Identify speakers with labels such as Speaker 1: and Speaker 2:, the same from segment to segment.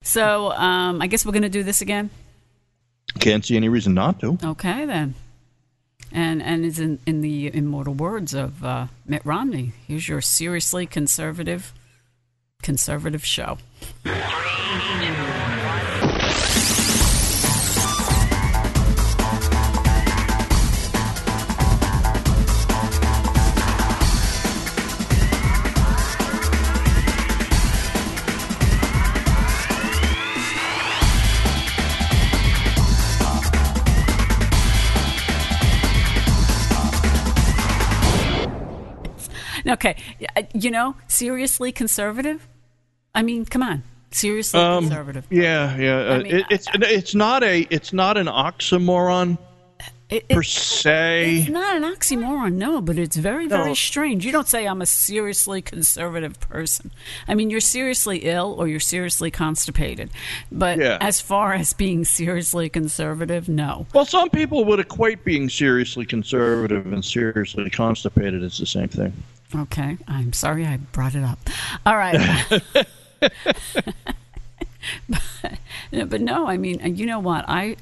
Speaker 1: So I guess we're going to do this again.
Speaker 2: Can't see any reason not to.
Speaker 1: Okay, then. And it's in the immortal words of Mitt Romney. Here's your seriously conservative show. Okay, seriously conservative? I mean, come on, seriously conservative.
Speaker 2: Yeah. I mean, it's not an oxymoron per se.
Speaker 1: It's not an oxymoron, no, but it's very, very strange. You don't say I'm a seriously conservative person. I mean, you're seriously ill or you're seriously constipated. But as far as being seriously conservative, no.
Speaker 2: Well, some people would equate being seriously conservative and seriously constipated as the same thing.
Speaker 1: Okay, I'm sorry I brought it up. All right. but no, I mean, you know what? I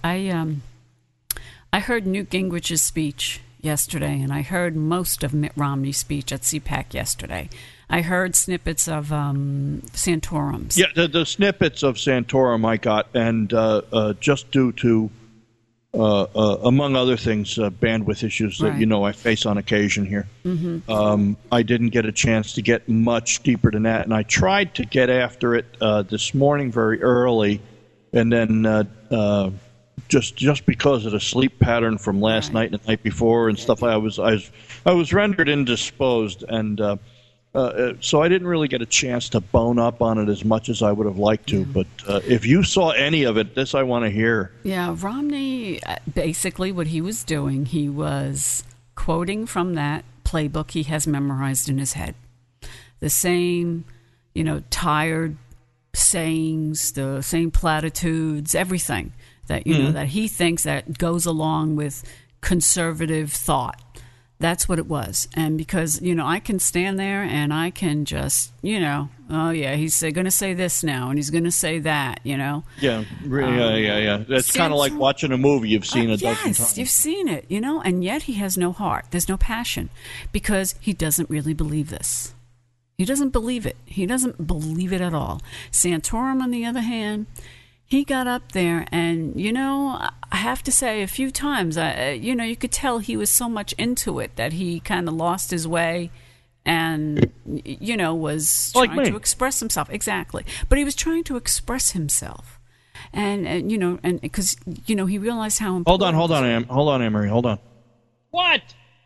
Speaker 1: heard Newt Gingrich's speech yesterday, and I heard most of Mitt Romney's speech at CPAC yesterday. I heard snippets of Santorum's.
Speaker 2: Yeah, the snippets of Santorum I got, and just due to, among other things, bandwidth issues that I face on occasion here. Mm-hmm. I didn't get a chance to get much deeper than that, and I tried to get after it this morning very early, and then just because of the sleep pattern from last night and the night before and stuff, I was rendered indisposed, and so I didn't really get a chance to bone up on it as much as I would have liked to. But if you saw any of it, this I want to hear. Yeah,
Speaker 1: Romney, basically what he was doing, he was quoting from that playbook he has memorized in his head. The same, tired sayings, the same platitudes, everything that, that he thinks that goes along with conservative thought. That's what it was. And because, I can stand there and I can just, oh, yeah, he's going to say this now and he's going to say that, Yeah.
Speaker 2: That's kind of like watching a movie you've seen a dozen times.
Speaker 1: Yes, you've seen it, and yet he has no heart. There's no passion because he doesn't really believe this. He doesn't believe it. He doesn't believe it at all. Santorum, on the other hand, he got up there and, I have to say a few times, you could tell he was so much into it that he kind of lost his way and, was trying to express himself. Exactly. But he was trying to express himself. And because, he realized how important...
Speaker 2: Hold on, Amory, hold on. What?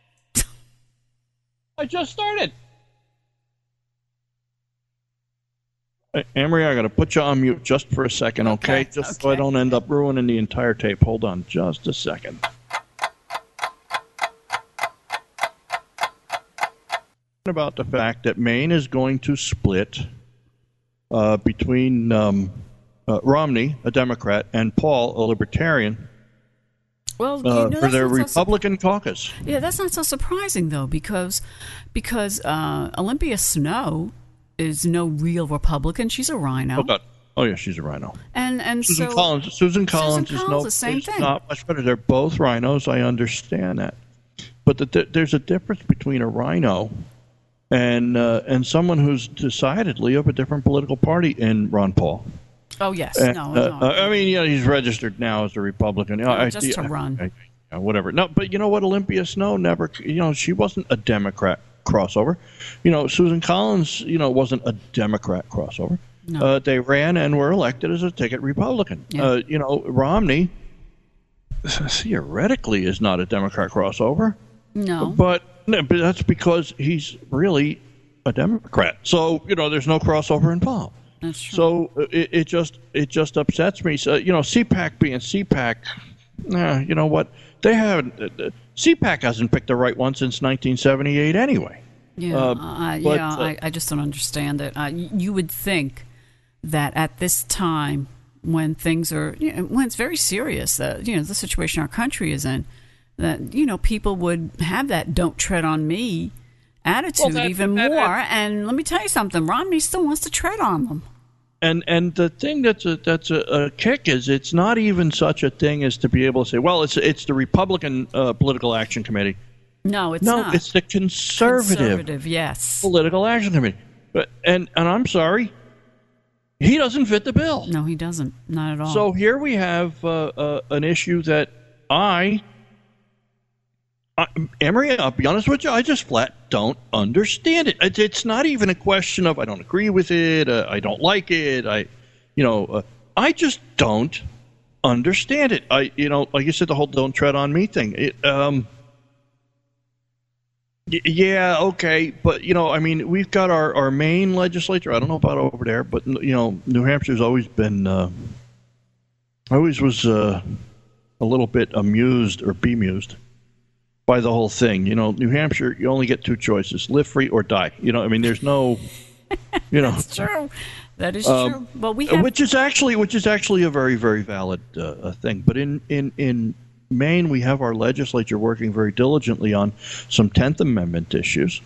Speaker 2: I just started. Amory, I got to put you on mute just for a second, okay? So I don't end up ruining the entire tape. Hold on just a second. About the fact that Maine is going to split between Romney, a Democrat, and Paul, a Libertarian, for their Republican caucus.
Speaker 1: Yeah, that's not so surprising, though, because Olympia Snowe is no real Republican. She's a rhino.
Speaker 2: Oh yeah, she's a rhino.
Speaker 1: And
Speaker 2: Susan Collins is
Speaker 1: the same thing.
Speaker 2: Not much better. They're both rhinos. I understand that, but there's a difference between a rhino and someone who's decidedly of a different political party in Ron Paul.
Speaker 1: Oh yes,
Speaker 2: no. I mean, he's registered now as a Republican.
Speaker 1: Just to run.
Speaker 2: Whatever. No, but you know what? Olympia Snowe never. She wasn't a Democrat crossover. Susan Collins, wasn't a Democrat crossover. No. They ran and were elected as a ticket Republican. Yeah. Romney theoretically is not a Democrat crossover.
Speaker 1: No.
Speaker 2: But that's because he's really a Democrat. So, there's no crossover involved.
Speaker 1: That's true.
Speaker 2: So it just upsets me. So, CPAC being CPAC, you know what? They haven't. CPAC hasn't picked the right one since 1978 anyway.
Speaker 1: Yeah, I just don't understand it. You would think that at this time, when things are, when it's very serious, the situation our country is in, that people would have that "don't tread on me" attitude even more. And let me tell you something: Romney still wants to tread on them.
Speaker 2: And the thing that's a kick is it's not even such a thing as to be able to say, well, it's the Republican Political Action Committee.
Speaker 1: No, it's not.
Speaker 2: No, it's the conservative
Speaker 1: yes.
Speaker 2: Political Action Committee. And I'm sorry, he doesn't fit the bill.
Speaker 1: No, he doesn't. Not at all.
Speaker 2: So here we have an issue that Emery, I'll be honest with you, I just flat don't understand it. It's not even a question of I don't agree with it, I don't like it, I just don't understand it. Like you said, the whole "don't tread on me" thing. Yeah, okay, but we've got our Maine legislature. I don't know about over there, but New Hampshire's always been, always was a little bit amused or bemused by the whole thing. New Hampshire, you only get two choices: live free or die. There's no,
Speaker 1: That's true. That is true. Well, we have,
Speaker 2: which is actually a very, very valid thing. But in Maine, we have our legislature working very diligently on some 10th Amendment issues,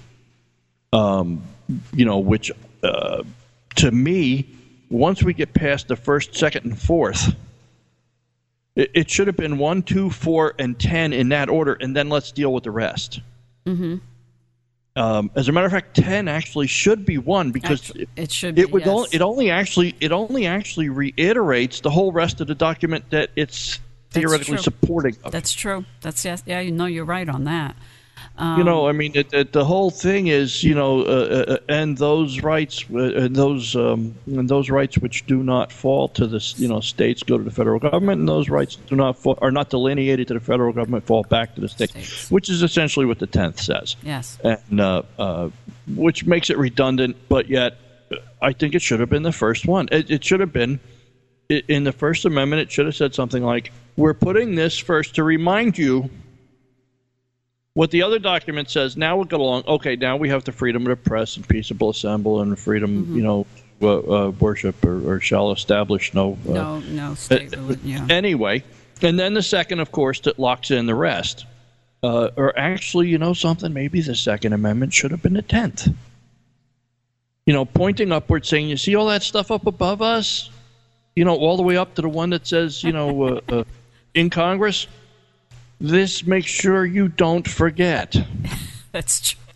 Speaker 2: which to me, once we get past the first, second, and fourth, it should have been 1, 2, 4, and 10 in that order, and then let's deal with the rest.
Speaker 1: Mm-hmm.
Speaker 2: As a matter of fact, 10 actually should be 1 because
Speaker 1: it should be.
Speaker 2: It only actually reiterates the whole rest of the document that it's theoretically supporting.
Speaker 1: That's true. That's yes. Yeah, you're right on that.
Speaker 2: The whole thing is, and those rights, and those rights which do not fall to the, states go to the federal government, and those rights are not delineated to the federal government fall back to the states, which is essentially what the 10th says.
Speaker 1: Yes.
Speaker 2: And which makes it redundant, but yet I think it should have been the first one. It should have been in the First Amendment. It should have said something like, "We're putting this first to remind you what the other document says. Now we'll get along. Okay, now we have the freedom of the press and peaceable assembly and freedom, worship or shall establish no
Speaker 1: state religion. Yeah.
Speaker 2: Anyway, and then the second, of course, that locks in the rest. Or actually, something. Maybe the Second Amendment should have been the 10th. Pointing upward, saying, "You see all that stuff up above us? All the way up to the one that says, in Congress. This makes sure you don't forget."
Speaker 1: That's true.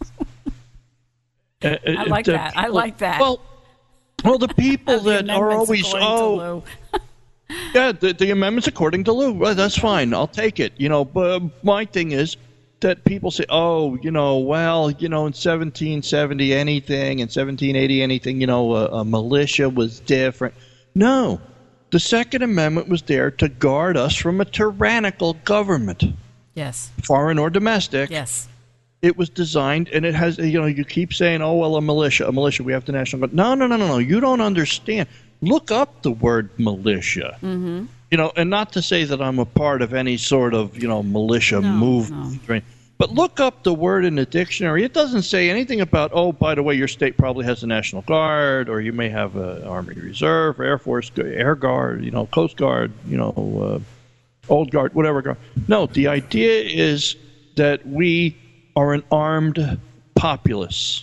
Speaker 1: I like that. I like that.
Speaker 2: Well, the people that are always yeah, the amendments according to Lou. Well, that's fine. I'll take it. But my thing is that people say, in 1770 anything, in 1780 anything, a militia was different. No. The Second Amendment was there to guard us from a tyrannical government.
Speaker 1: Yes.
Speaker 2: Foreign or domestic.
Speaker 1: Yes.
Speaker 2: It was designed, and it has, you keep saying, a militia, we have the National Guard. No. You don't understand. Look up the word militia. Mm-hmm. And not to say that I'm a part of any sort of, militia movement. No. But look up the word in the dictionary. It doesn't say anything about, by the way, your state probably has the National Guard, or you may have an Army Reserve, Air Force, Air Guard, Coast Guard, Old Guard, whatever guard. No, the idea is that we are an armed populace.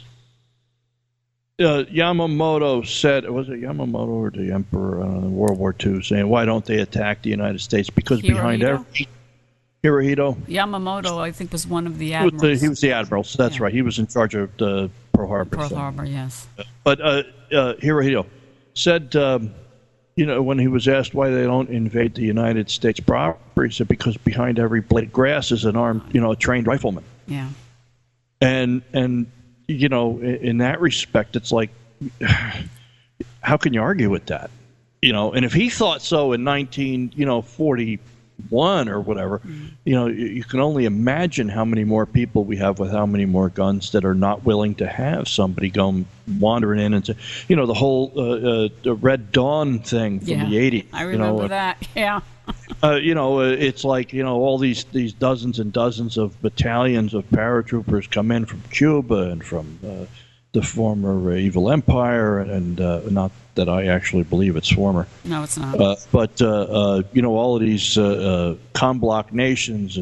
Speaker 2: Yamamoto said, was it Yamamoto or the Emperor in World War II, saying, why don't they attack the United States? Because behind every... Hirohito?
Speaker 1: Yamamoto, I think, was one of the admirals.
Speaker 2: He was the admiral, so that's right. He was in charge of the Pearl Harbor.
Speaker 1: Pearl Harbor, yes.
Speaker 2: But Hirohito said, when he was asked why they don't invade the United States proper, he said, because behind every blade of grass is an armed, a trained rifleman.
Speaker 1: Yeah.
Speaker 2: And in that respect, it's like, how can you argue with that? And if he thought so in 1941 or whatever, you can only imagine how many more people we have with how many more guns that are not willing to have somebody go wandering in and say, the whole the Red Dawn thing from the 80s.
Speaker 1: I remember that. Yeah.
Speaker 2: It's like, all these dozens and dozens of battalions of paratroopers come in from Cuba and from the former evil empire, and not that I actually believe it's former.
Speaker 1: No, it's not.
Speaker 2: But all of these COMBLOC nations,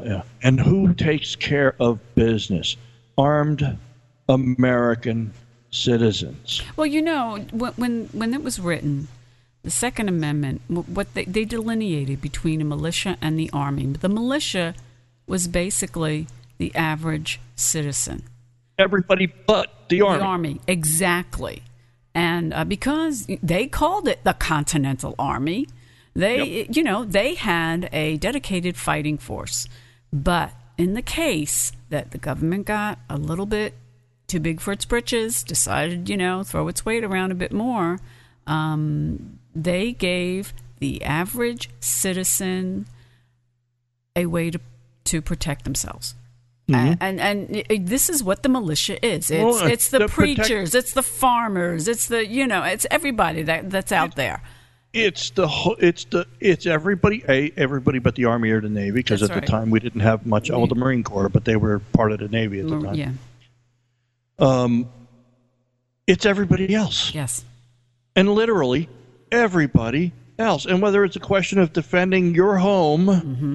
Speaker 2: and who takes care of business? Armed American citizens.
Speaker 1: Well, when it was written, the Second Amendment, what they delineated between a militia and the army. The militia was basically the average citizen.
Speaker 2: Everybody but the army.
Speaker 1: The army, exactly. And because they called it the Continental Army, they had a dedicated fighting force. But in the case that the government got a little bit too big for its britches, decided, throw its weight around a bit more, they gave the average citizen a way to protect themselves. Mm-hmm. And this is what the militia is. It's the preachers, it's the farmers, it's it's everybody that's out there.
Speaker 2: It's everybody but the Army or the Navy, because
Speaker 1: That's
Speaker 2: at
Speaker 1: right.
Speaker 2: the time we didn't have much. Oh, the Marine Corps, but they were part of the Navy at the time.
Speaker 1: Yeah.
Speaker 2: It's everybody else.
Speaker 1: Yes.
Speaker 2: And literally everybody else. And whether it's a question of defending your home,
Speaker 1: mm-hmm.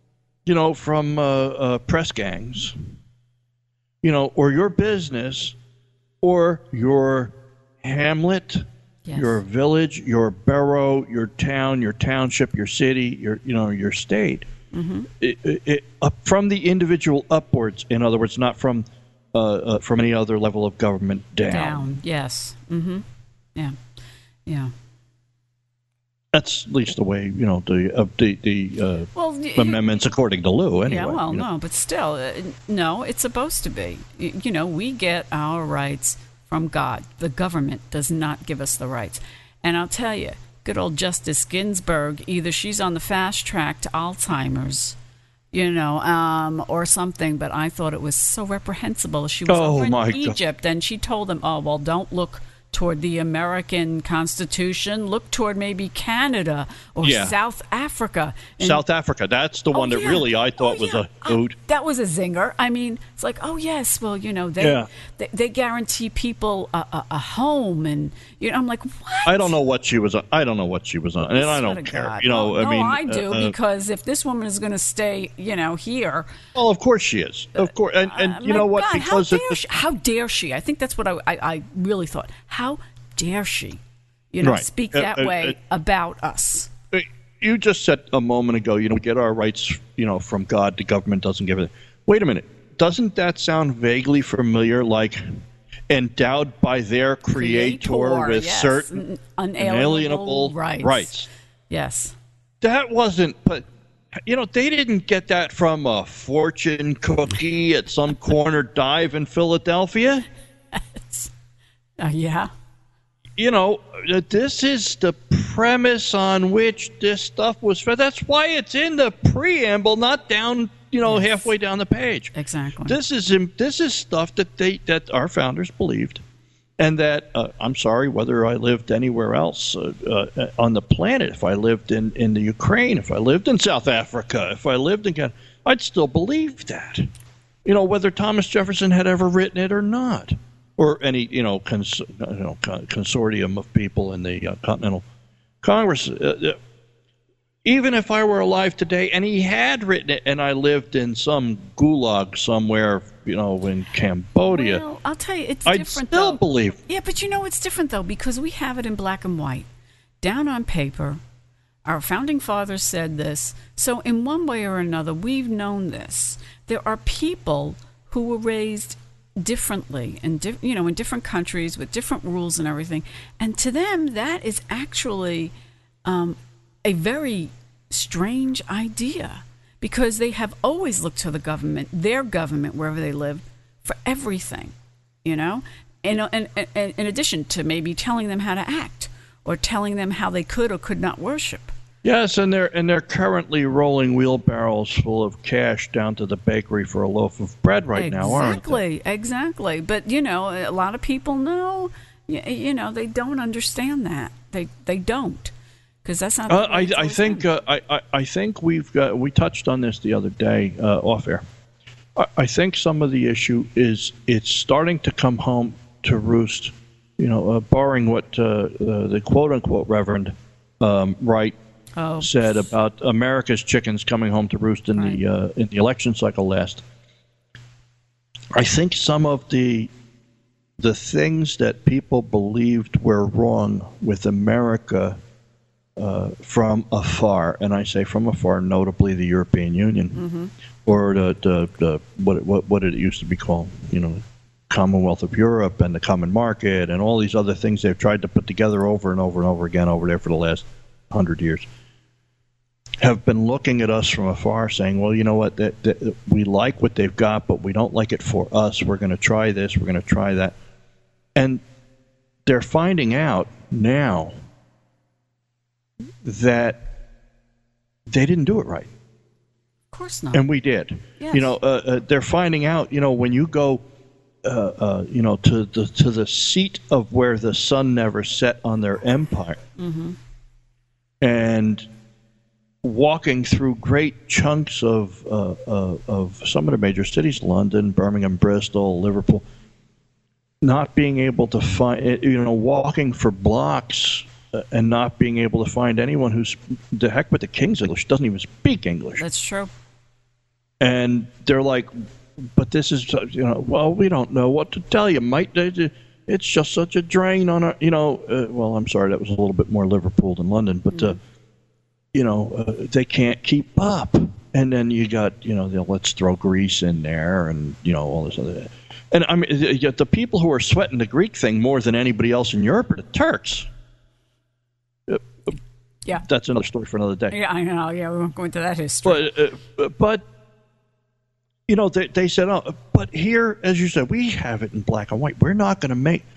Speaker 2: From press gangs, or your business, or your hamlet,
Speaker 1: yes.
Speaker 2: your village, your borough, your town, your township, your city, your state,
Speaker 1: mm-hmm.
Speaker 2: From the individual upwards. In other words, not from any other level of government down.
Speaker 1: Down, yes. Mm-hmm. Yeah. Yeah.
Speaker 2: That's at least the way, the amendments according to Lou, anyway.
Speaker 1: Yeah, well, no, but still, no, it's supposed to be. We get our rights from God. The government does not give us the rights. And I'll tell you, good old Justice Ginsburg, either she's on the fast track to Alzheimer's, or something, but I thought it was so reprehensible. She was over in Egypt, and she told them, don't look toward the American Constitution, look toward maybe Canada or South Africa.
Speaker 2: South Africa, that's the one that really I thought was a hoot.
Speaker 1: That was a zinger. I mean, it's like, they guarantee people a home, and I'm like, what?
Speaker 2: I don't know what she was on. And I don't care.
Speaker 1: I do, because if this woman is going to stay, here.
Speaker 2: Well, of course she is. Of course, and you know what?
Speaker 1: God,
Speaker 2: because
Speaker 1: how dare she? I think that's what I really thought. How dare she, speak that way about us?
Speaker 2: You just said a moment ago, we get our rights, from God. The government doesn't give it. Wait a minute. Doesn't that sound vaguely familiar, like endowed by their creator with certain unalienable rights?
Speaker 1: Yes.
Speaker 2: That wasn't, but, they didn't get that from a fortune cookie at some corner dive in Philadelphia.
Speaker 1: Yeah.
Speaker 2: This is the premise on which this stuff was fed. That's why it's in the preamble, not down, halfway down the page.
Speaker 1: Exactly.
Speaker 2: This is stuff that our founders believed, and that I'm sorry, whether I lived anywhere else on the planet, if I lived in the Ukraine, if I lived in South Africa, if I lived in Canada, I'd still believe that. Whether Thomas Jefferson had ever written it or not. Or any consortium of people in the Continental Congress. Even if I were alive today and he had written it, and I lived in some gulag somewhere, in Cambodia,
Speaker 1: well, I'll tell you, it's different.
Speaker 2: I'd still believe.
Speaker 1: Yeah, but it's different though, because we have it in black and white, down on paper. Our founding fathers said this, so in one way or another, we've known this. There are people who were raised differently and in different countries with different rules and everything, and to them that is actually a very strange idea, because they have always looked to their government wherever they live, for everything, and in addition to maybe telling them how to act or telling them how they could or could not worship.
Speaker 2: Yes, and they're currently rolling wheelbarrows full of cash down to the bakery for a loaf of bread now, aren't they?
Speaker 1: Exactly. But a lot of people know. They don't understand that. They don't, because that's not.
Speaker 2: I think we touched on this the other day off air. I think some of the issue is it's starting to come home to roost. Borrowing what the quote unquote Reverend Wright said about America's chickens coming home to roost in the election cycle last. I think some of the the things that people believed were wrong with America from afar, and I say from afar, notably the European Union, or the what did it used to be called? Commonwealth of Europe and the Common Market and all these other things they've tried to put together over and over and over again over there for the last 100 years, have been looking at us from afar saying, well, you know what, that we like what they've got, but we don't like it for us. We're going to try this, we're going to try that. And they're finding out now that they didn't do it right.
Speaker 1: Of course not.
Speaker 2: And we did. Yes. They're finding out, when you go to the seat of where the sun never set on their empire, and walking through great chunks of some of the major cities, London, Birmingham, Bristol, Liverpool, not being able to find, walking for blocks and not being able to find anyone who's, the heck with the King's English, doesn't even speak English.
Speaker 1: That's true.
Speaker 2: And they're like, but this is, well, we don't know what to tell you, mate. It's just such a drain on our, well, I'm sorry, that was a little bit more Liverpool than London, but, they can't keep up. And then you got, let's throw Greece in there and, all this other. And I mean, the people who are sweating the Greek thing more than anybody else in Europe are the Turks.
Speaker 1: Yeah.
Speaker 2: That's another story for another day.
Speaker 1: Yeah, I know. Yeah, we won't go into that history.
Speaker 2: But they said, oh, but here, as you said, we have it in black and white. We're not going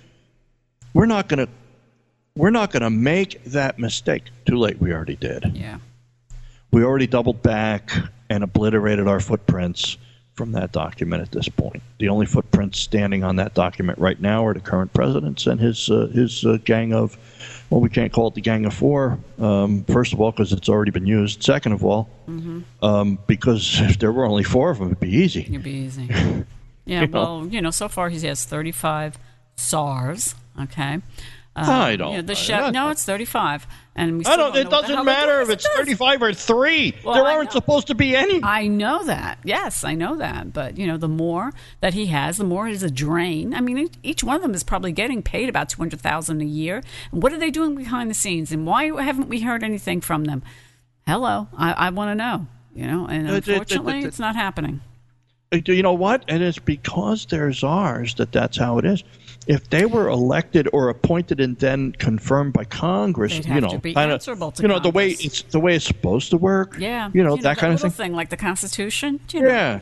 Speaker 2: to make that mistake. Too late. We already did.
Speaker 1: Yeah.
Speaker 2: We already doubled back and obliterated our footprints from that document at this point. The only footprints standing on that document right now are the current president's and his gang of, well, we can't call it the Gang of Four, first of all, because it's already been used. Second of all, because if there were only four of them, it'd be easy.
Speaker 1: It'd be easy. Yeah, well, so far he has 35 SARS, okay?
Speaker 2: I don't.
Speaker 1: No, it's 35, and we
Speaker 2: I don't. It doesn't matter if it's 35 or 3. Well, there aren't supposed to be any.
Speaker 1: I know that. Yes, I know that. But the more that he has, the more it is a drain. I mean, each one of them is probably getting paid about $200,000 a year. And what are they doing behind the scenes? And why haven't we heard anything from them? Hello, I want to know. And unfortunately, it's not happening.
Speaker 2: You know what? And it's because they're czars that's how it is. If they were elected or appointed and then confirmed by Congress,
Speaker 1: they'd have to be answerable to Congress.
Speaker 2: the way it's supposed to work.
Speaker 1: Yeah,
Speaker 2: that kind of thing.
Speaker 1: Like the Constitution.
Speaker 2: Yeah,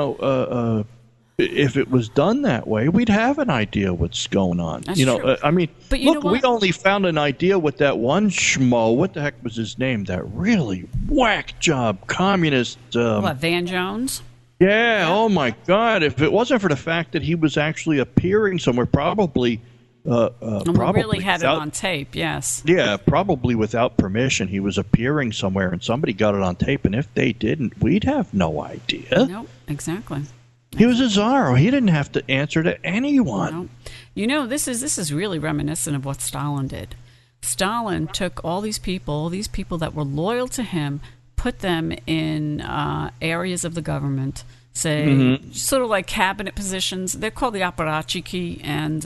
Speaker 2: if it was done that way, we'd have an idea what's going on.
Speaker 1: That's true.
Speaker 2: I mean,
Speaker 1: but
Speaker 2: look, we only found an idea with that one schmo. What the heck was his name? That really whack job communist.
Speaker 1: Van Jones.
Speaker 2: Yeah, oh my God! If it wasn't for the fact that he was actually appearing somewhere, probably
Speaker 1: really had it on tape. Yes.
Speaker 2: Yeah, probably without permission, he was appearing somewhere, and somebody got it on tape. And if they didn't, we'd have no idea.
Speaker 1: No, exactly.
Speaker 2: He was a czar. He didn't have to answer to anyone.
Speaker 1: No. This is really reminiscent of what Stalin did. Stalin took all these people that were loyal to him, put them in areas of the government, say, sort of like cabinet positions. They're called the apparatchiki, and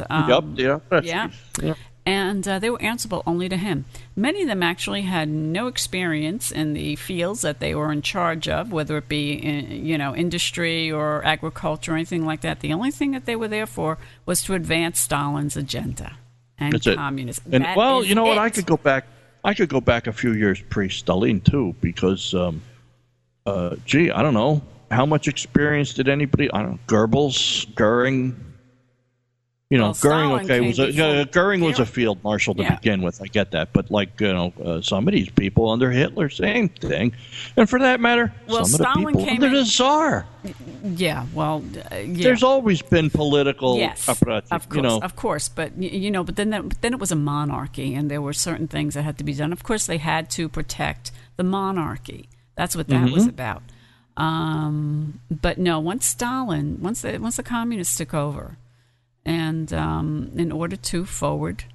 Speaker 1: and they were answerable only to him. Many of them actually had no experience in the fields that they were in charge of, whether it be industry or agriculture or anything like that. The only thing that they were there for was to advance Stalin's agenda and communism.
Speaker 2: And you know what? I could go back a few years pre-Stalin too, because, I don't know, how much experience did anybody? I don't know, Goebbels, Goering. Goering was a field marshal to begin with. I get that, but some of these people under Hitler, same thing, and for that matter, some of the people under the Tsar.
Speaker 1: Yeah,
Speaker 2: there's always been political.
Speaker 1: Yes, of course, but but then it was a monarchy, and there were certain things that had to be done. Of course, they had to protect the monarchy. That's what that was about. But no, once the communists took over. And in order to push forward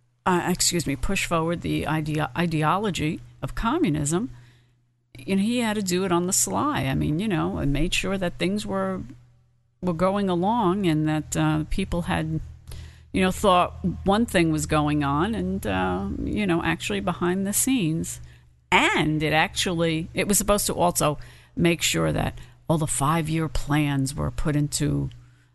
Speaker 1: the ideology of communism, he had to do it on the sly. I mean, and made sure that things were going along, and that people had, thought one thing was going on, and actually behind the scenes, and it was supposed to also make sure that all the 5-year plans were put into,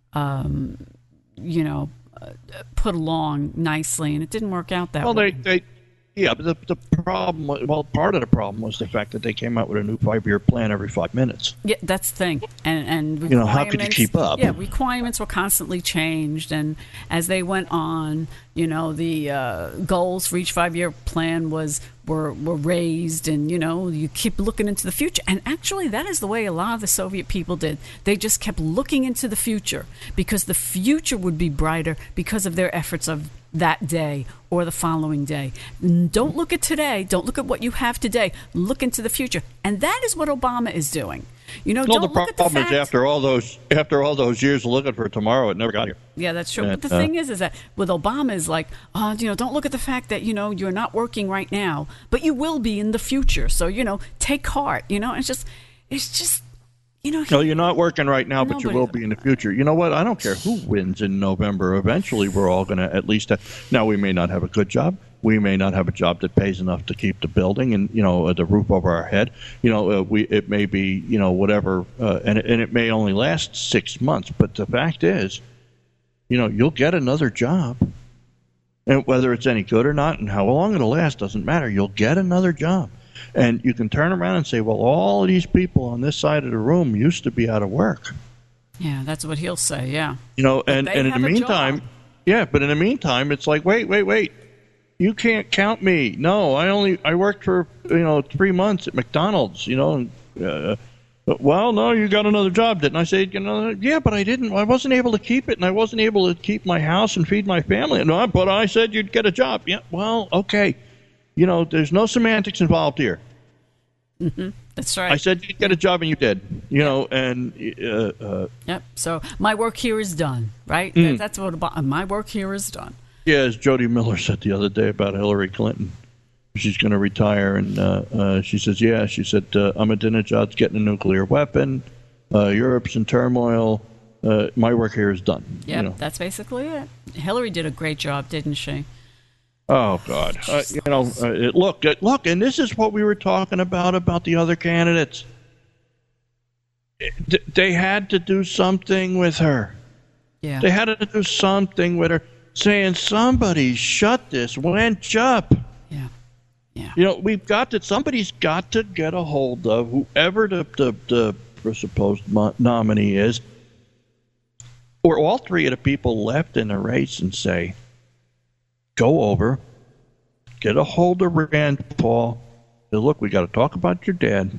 Speaker 1: put along nicely, and it didn't work out that way.
Speaker 2: But the problem, part of the problem was the fact that they came out with a new 5-year plan every 5 minutes.
Speaker 1: Yeah, that's the thing. And
Speaker 2: how could you keep up?
Speaker 1: Yeah, requirements were constantly changed, and as they went on, the goals for each 5-year plan were raised, and you keep looking into the future. And actually, that is the way a lot of the Soviet people did. They just kept looking into the future because the future would be brighter because of their efforts of that day or the following day. Don't look at today. Don't look at what you have today. Look into the future. And that is what Obama is doing. Don't
Speaker 2: the
Speaker 1: look at the
Speaker 2: problem
Speaker 1: facts.
Speaker 2: is after all those years of looking for tomorrow, it never got here.
Speaker 1: Yeah, that's true. But the thing is that with Obama is like, don't look at the fact that, you're not working right now, but you will be in the future. So, take heart, it's just,
Speaker 2: No, you're not working right now, but you will be in the future. You know what? I don't care who wins in November. Eventually, we're all going to at least now, we may not have a good job. We may not have a job that pays enough to keep the building and, the roof over our head. It may be, whatever, and it may only last 6 months. But the fact is, you'll get another job. And whether it's any good or not and how long it'll last doesn't matter. You'll get another job. And you can turn around and say, well, all of these people on this side of the room used to be out of work.
Speaker 1: Yeah, that's what he'll say, yeah.
Speaker 2: And in the meantime, but in the meantime, it's like, wait. You can't count me. No, I worked for, 3 months at McDonald's, well, no, you got another job, didn't I? Say, yeah, but I didn't. I wasn't able to keep it, and I wasn't able to keep my house and feed my family. No, but I said you'd get a job. Yeah, well, okay. There's no semantics involved here.
Speaker 1: Mm-hmm. That's right.
Speaker 2: I said you'd get a job, and you did. And
Speaker 1: yep. So my work here is done. Right. That's what my work here is done.
Speaker 2: Yeah, as Jody Miller said the other day about Hillary Clinton, she's going to retire, and she says, yeah. She said, Ahmadinejad's getting a nuclear weapon. Europe's in turmoil. My work here is done.
Speaker 1: Yeah, that's basically it. Hillary did a great job, didn't she?
Speaker 2: Oh, God. Look, and this is what we were talking about the other candidates. They had to do something with her.
Speaker 1: Yeah.
Speaker 2: They had to do something with her, saying somebody shut this wench up.
Speaker 1: Yeah.
Speaker 2: Somebody's got to get a hold of whoever the supposed nominee is, or all three of the people left in the race, and say, go over, get a hold of Rand Paul. Say, look, we got to talk about your dad.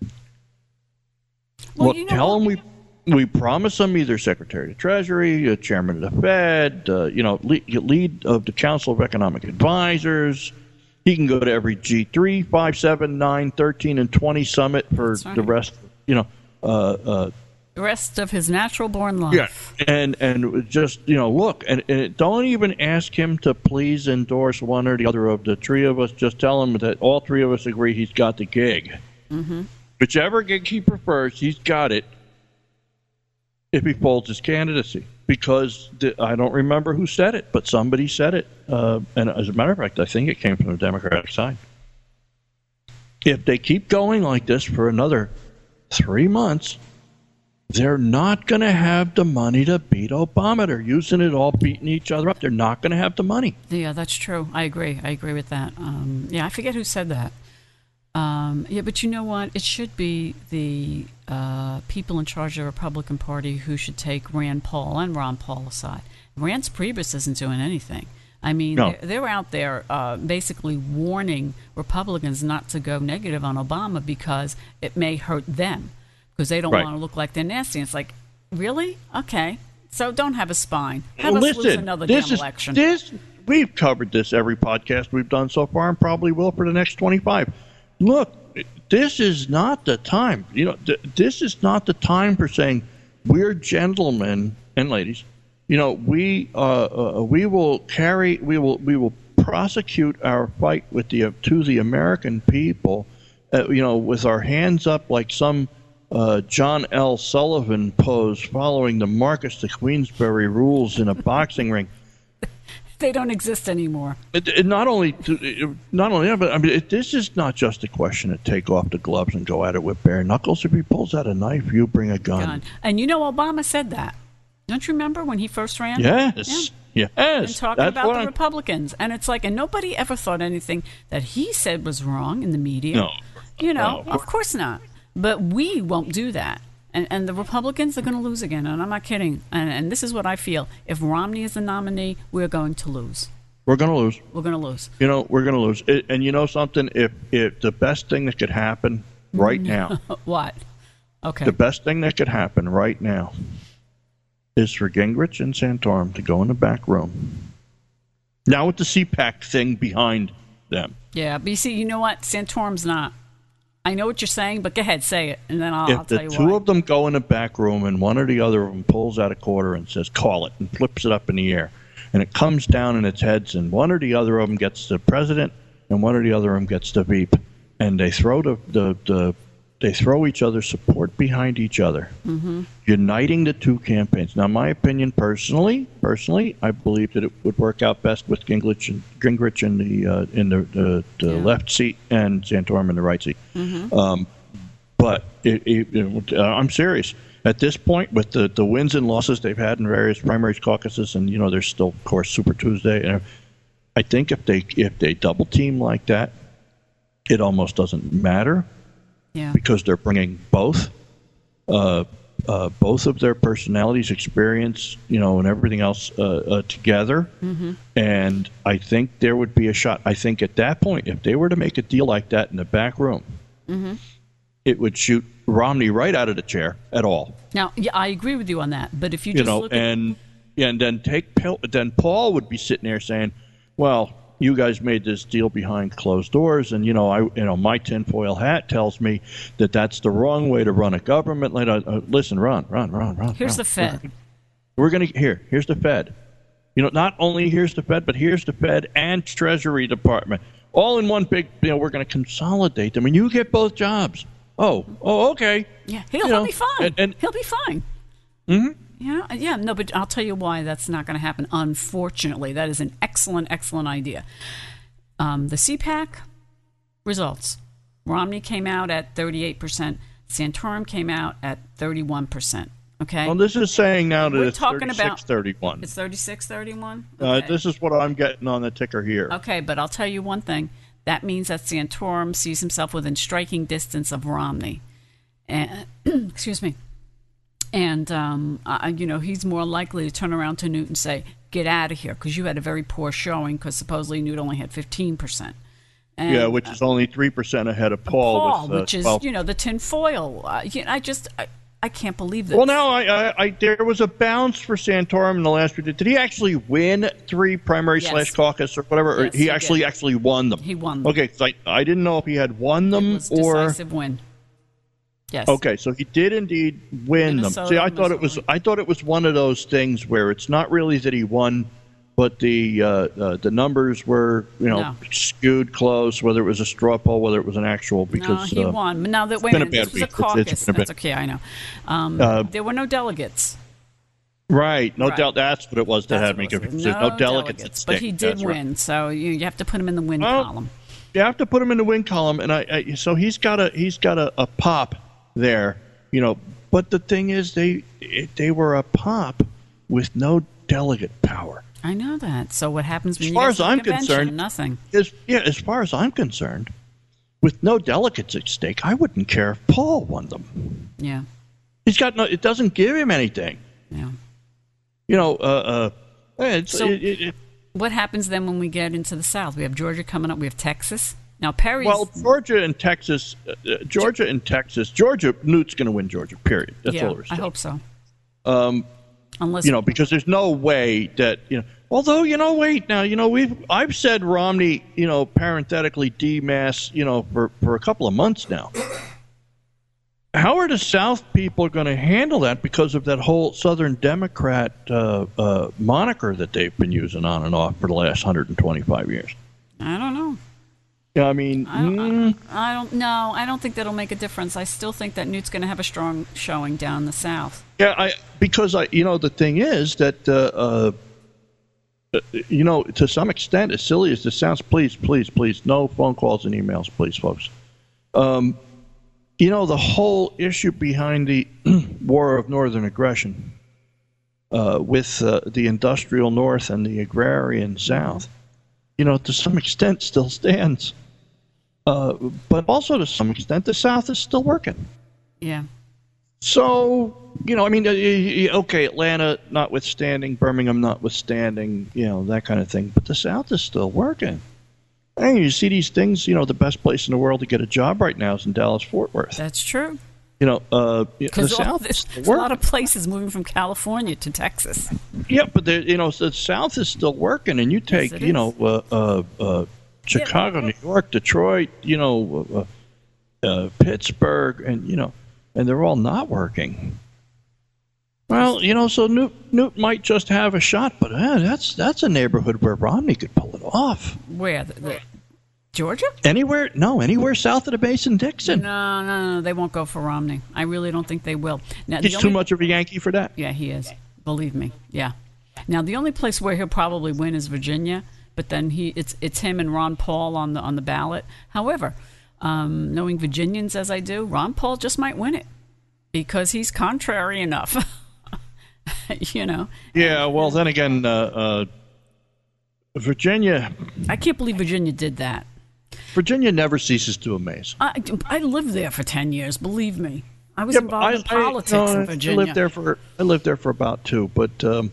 Speaker 1: Well,
Speaker 2: tell him we promise him either Secretary of the Treasury, Chairman of the Fed, lead of the Council of Economic Advisors. He can go to every G3, 5, 7, 9, 13, and 20 summit for the rest.
Speaker 1: The rest of his natural-born life.
Speaker 2: Yeah, and just look, and don't even ask him to please endorse one or the other of the three of us. Just tell him that all three of us agree he's got the gig.
Speaker 1: Mm-hmm.
Speaker 2: Whichever gig he prefers, he's got it. If he folds his candidacy, because I don't remember who said it, but somebody said it, and as a matter of fact, I think it came from the Democratic side. If they keep going like this for another 3 months, they're not going to have the money to beat Obama. They're using it all, beating each other up. They're not going to have the money.
Speaker 1: Yeah, that's true. I agree with that. I forget who said that. But you know what? It should be the people in charge of the Republican Party who should take Rand Paul and Ron Paul aside. Reince Priebus isn't doing anything. I mean,
Speaker 2: no.
Speaker 1: They're out there basically warning Republicans not to go negative on Obama because it may hurt them, because they don't want to look like they're nasty. It's like, really? Okay. So don't have a spine. Have us lose another damn election.
Speaker 2: We've covered this every podcast we've done so far, and probably will for the next 25. Look, this is not the time. This is not the time for saying we're gentlemen and ladies. We will prosecute our fight to the American people. With our hands up like some John L. Sullivan pose following the Marcus to Queensberry rules in a boxing ring.
Speaker 1: They don't exist anymore.
Speaker 2: Not only that, but I mean, this is not just a question to take off the gloves and go at it with bare knuckles. If he pulls out a knife, you bring a gun.
Speaker 1: And you know, Obama said that. Don't you remember when he first ran?
Speaker 2: Yes. Yeah. Yes.
Speaker 1: And talking about the Republicans. And it's like, and nobody ever thought anything that he said was wrong in the media.
Speaker 2: No.
Speaker 1: You know, of course not. But we won't do that. And the Republicans are going to lose again, and I'm not kidding. And this is what I feel. If Romney is the nominee, we're going to lose.
Speaker 2: We're going to lose.
Speaker 1: We're going to lose.
Speaker 2: You know, we're going to lose. And you know something? If the best thing that could happen right now.
Speaker 1: What? Okay.
Speaker 2: The best thing that could happen right now is for Gingrich and Santorum to go in the back room. Now with the CPAC thing behind them.
Speaker 1: Yeah, but you see, you know what? Santorum's not. I know what you're saying, but go ahead, say it, and then I'll tell you why. If the two
Speaker 2: of them go in the back room and one or the other of them pulls out a quarter and says, call it, and flips it up in the air, and it comes down in its heads, and one or the other of them gets the president, and one or the other of them gets the Veep, and they throw they throw each other's support behind each other, uniting the two campaigns. Now, my opinion, personally, I believe that it would work out best with Gingrich in the left seat and Santorum in the right seat. But I'm serious. At this point, with the wins and losses they've had in various primaries, caucuses, and there's still, of course, Super Tuesday. And I think if they double team like that, it almost doesn't matter.
Speaker 1: Yeah.
Speaker 2: Because they're bringing both of their personalities, experience, and everything else together. And I think there would be a shot. I think at that point, if they were to make a deal like that in the back room, it would shoot Romney right out of the chair at all.
Speaker 1: Now, yeah, I agree with you on that. But if you just look
Speaker 2: and then Paul would be sitting there saying, "Well, you guys made this deal behind closed doors, and my tinfoil hat tells me that that's the wrong way to run a government. Listen, run.
Speaker 1: Here's the Fed.
Speaker 2: Here's the Fed. Not only here's the Fed, but here's the Fed and Treasury Department, all in one big. We're going to consolidate them, and you get both jobs. Oh, okay.
Speaker 1: Yeah, he'll be fine. And he'll be fine. Yeah, no, but I'll tell you why that's not going to happen. Unfortunately, that is an excellent idea. The CPAC results. Romney came out at 38%. Santorum came out at 31%. Okay.
Speaker 2: Well, this is saying now that
Speaker 1: it's
Speaker 2: 36-31.
Speaker 1: It's 36-31? Okay.
Speaker 2: This is what I'm getting on the ticker here.
Speaker 1: Okay, but I'll tell you one thing. That means that Santorum sees himself within striking distance of Romney. And, excuse me. And, he's more likely to turn around to Newt and say, get out of here, because you had a very poor showing, because supposedly Newt only had 15%. And,
Speaker 2: which is only 3% ahead of Paul.
Speaker 1: Which is, the tinfoil. I can't believe this.
Speaker 2: Well, now, there was a bounce for Santorum in the last week. Did he actually win 3 primary / caucus or whatever? Yes, or he actually won them?
Speaker 1: He won them.
Speaker 2: Okay, because I didn't know if he had won them
Speaker 1: or... decisive win. Yes.
Speaker 2: Okay, so he did indeed win them. See, I thought it was one of those things where it's not really that he won, but the numbers were skewed close. Whether it was a straw poll, whether it was an actual, because
Speaker 1: he won. Now that this was a caucus. That's okay. I know. There were no delegates.
Speaker 2: Right. That's what it was that had me confused. There's no delegates at stake.
Speaker 1: But he did win, so you have to put him in the win column.
Speaker 2: You have to put him in the win column, and so he's got a pop there, but the thing is, they were a pop with no delegate power.
Speaker 1: I know that. So what happens when
Speaker 2: as far as I'm concerned,
Speaker 1: nothing.
Speaker 2: As far as I'm concerned, with no delegates at stake, I wouldn't care if Paul won them.
Speaker 1: Yeah,
Speaker 2: he's got no. It doesn't give him anything.
Speaker 1: Yeah. What happens then when we get into the South? We have Georgia coming up. We have Texas. Now, Perry's...
Speaker 2: Well, Georgia and Texas, Georgia, Newt's going to win Georgia, period. That's all we're saying.
Speaker 1: I hope so.
Speaker 2: Unless... because there's no way that, although, wait, now, I've said Romney, parenthetically D-mass, for a couple of months now. How are the South people going to handle that because of that whole Southern Democrat moniker that they've been using on and off for the last 125 years?
Speaker 1: I don't know.
Speaker 2: Yeah, I mean,
Speaker 1: I don't know. I don't think that'll make a difference. I still think that Newt's going to have a strong showing down the South.
Speaker 2: Yeah, because the thing is that to some extent, as silly as this sounds, please, no phone calls and emails, please, folks. The whole issue behind the war of northern aggression with the industrial North and the agrarian South, to some extent still stands. But also to some extent, the South is still working.
Speaker 1: Yeah.
Speaker 2: So, okay, Atlanta notwithstanding, Birmingham notwithstanding, that kind of thing. But the South is still working. And you see these things, the best place in the world to get a job right now is in Dallas-Fort Worth.
Speaker 1: That's true.
Speaker 2: The South
Speaker 1: there's a lot of places moving from California to Texas.
Speaker 2: Yeah, but the South is still working. And you take, Chicago, New York, Detroit, Pittsburgh, and they're all not working. Well, so Newt might just have a shot, but that's a neighborhood where Romney could pull it off.
Speaker 1: Where? Georgia?
Speaker 2: Anywhere south of the Mason-Dixon.
Speaker 1: No, they won't go for Romney. I really don't think they will. Now,
Speaker 2: he's too much of a Yankee for that.
Speaker 1: Yeah, he is. Believe me. Yeah. Now, the only place where he'll probably win is Virginia, but then it's him and Ron Paul on the ballot. However, knowing Virginians as I do, Ron Paul just might win it because he's contrary enough.
Speaker 2: Yeah, well, then again, Virginia.
Speaker 1: I can't believe Virginia did that.
Speaker 2: Virginia never ceases to amaze.
Speaker 1: I lived there for 10 years. Believe me, I was involved in politics in Virginia.
Speaker 2: I lived there for about 2, but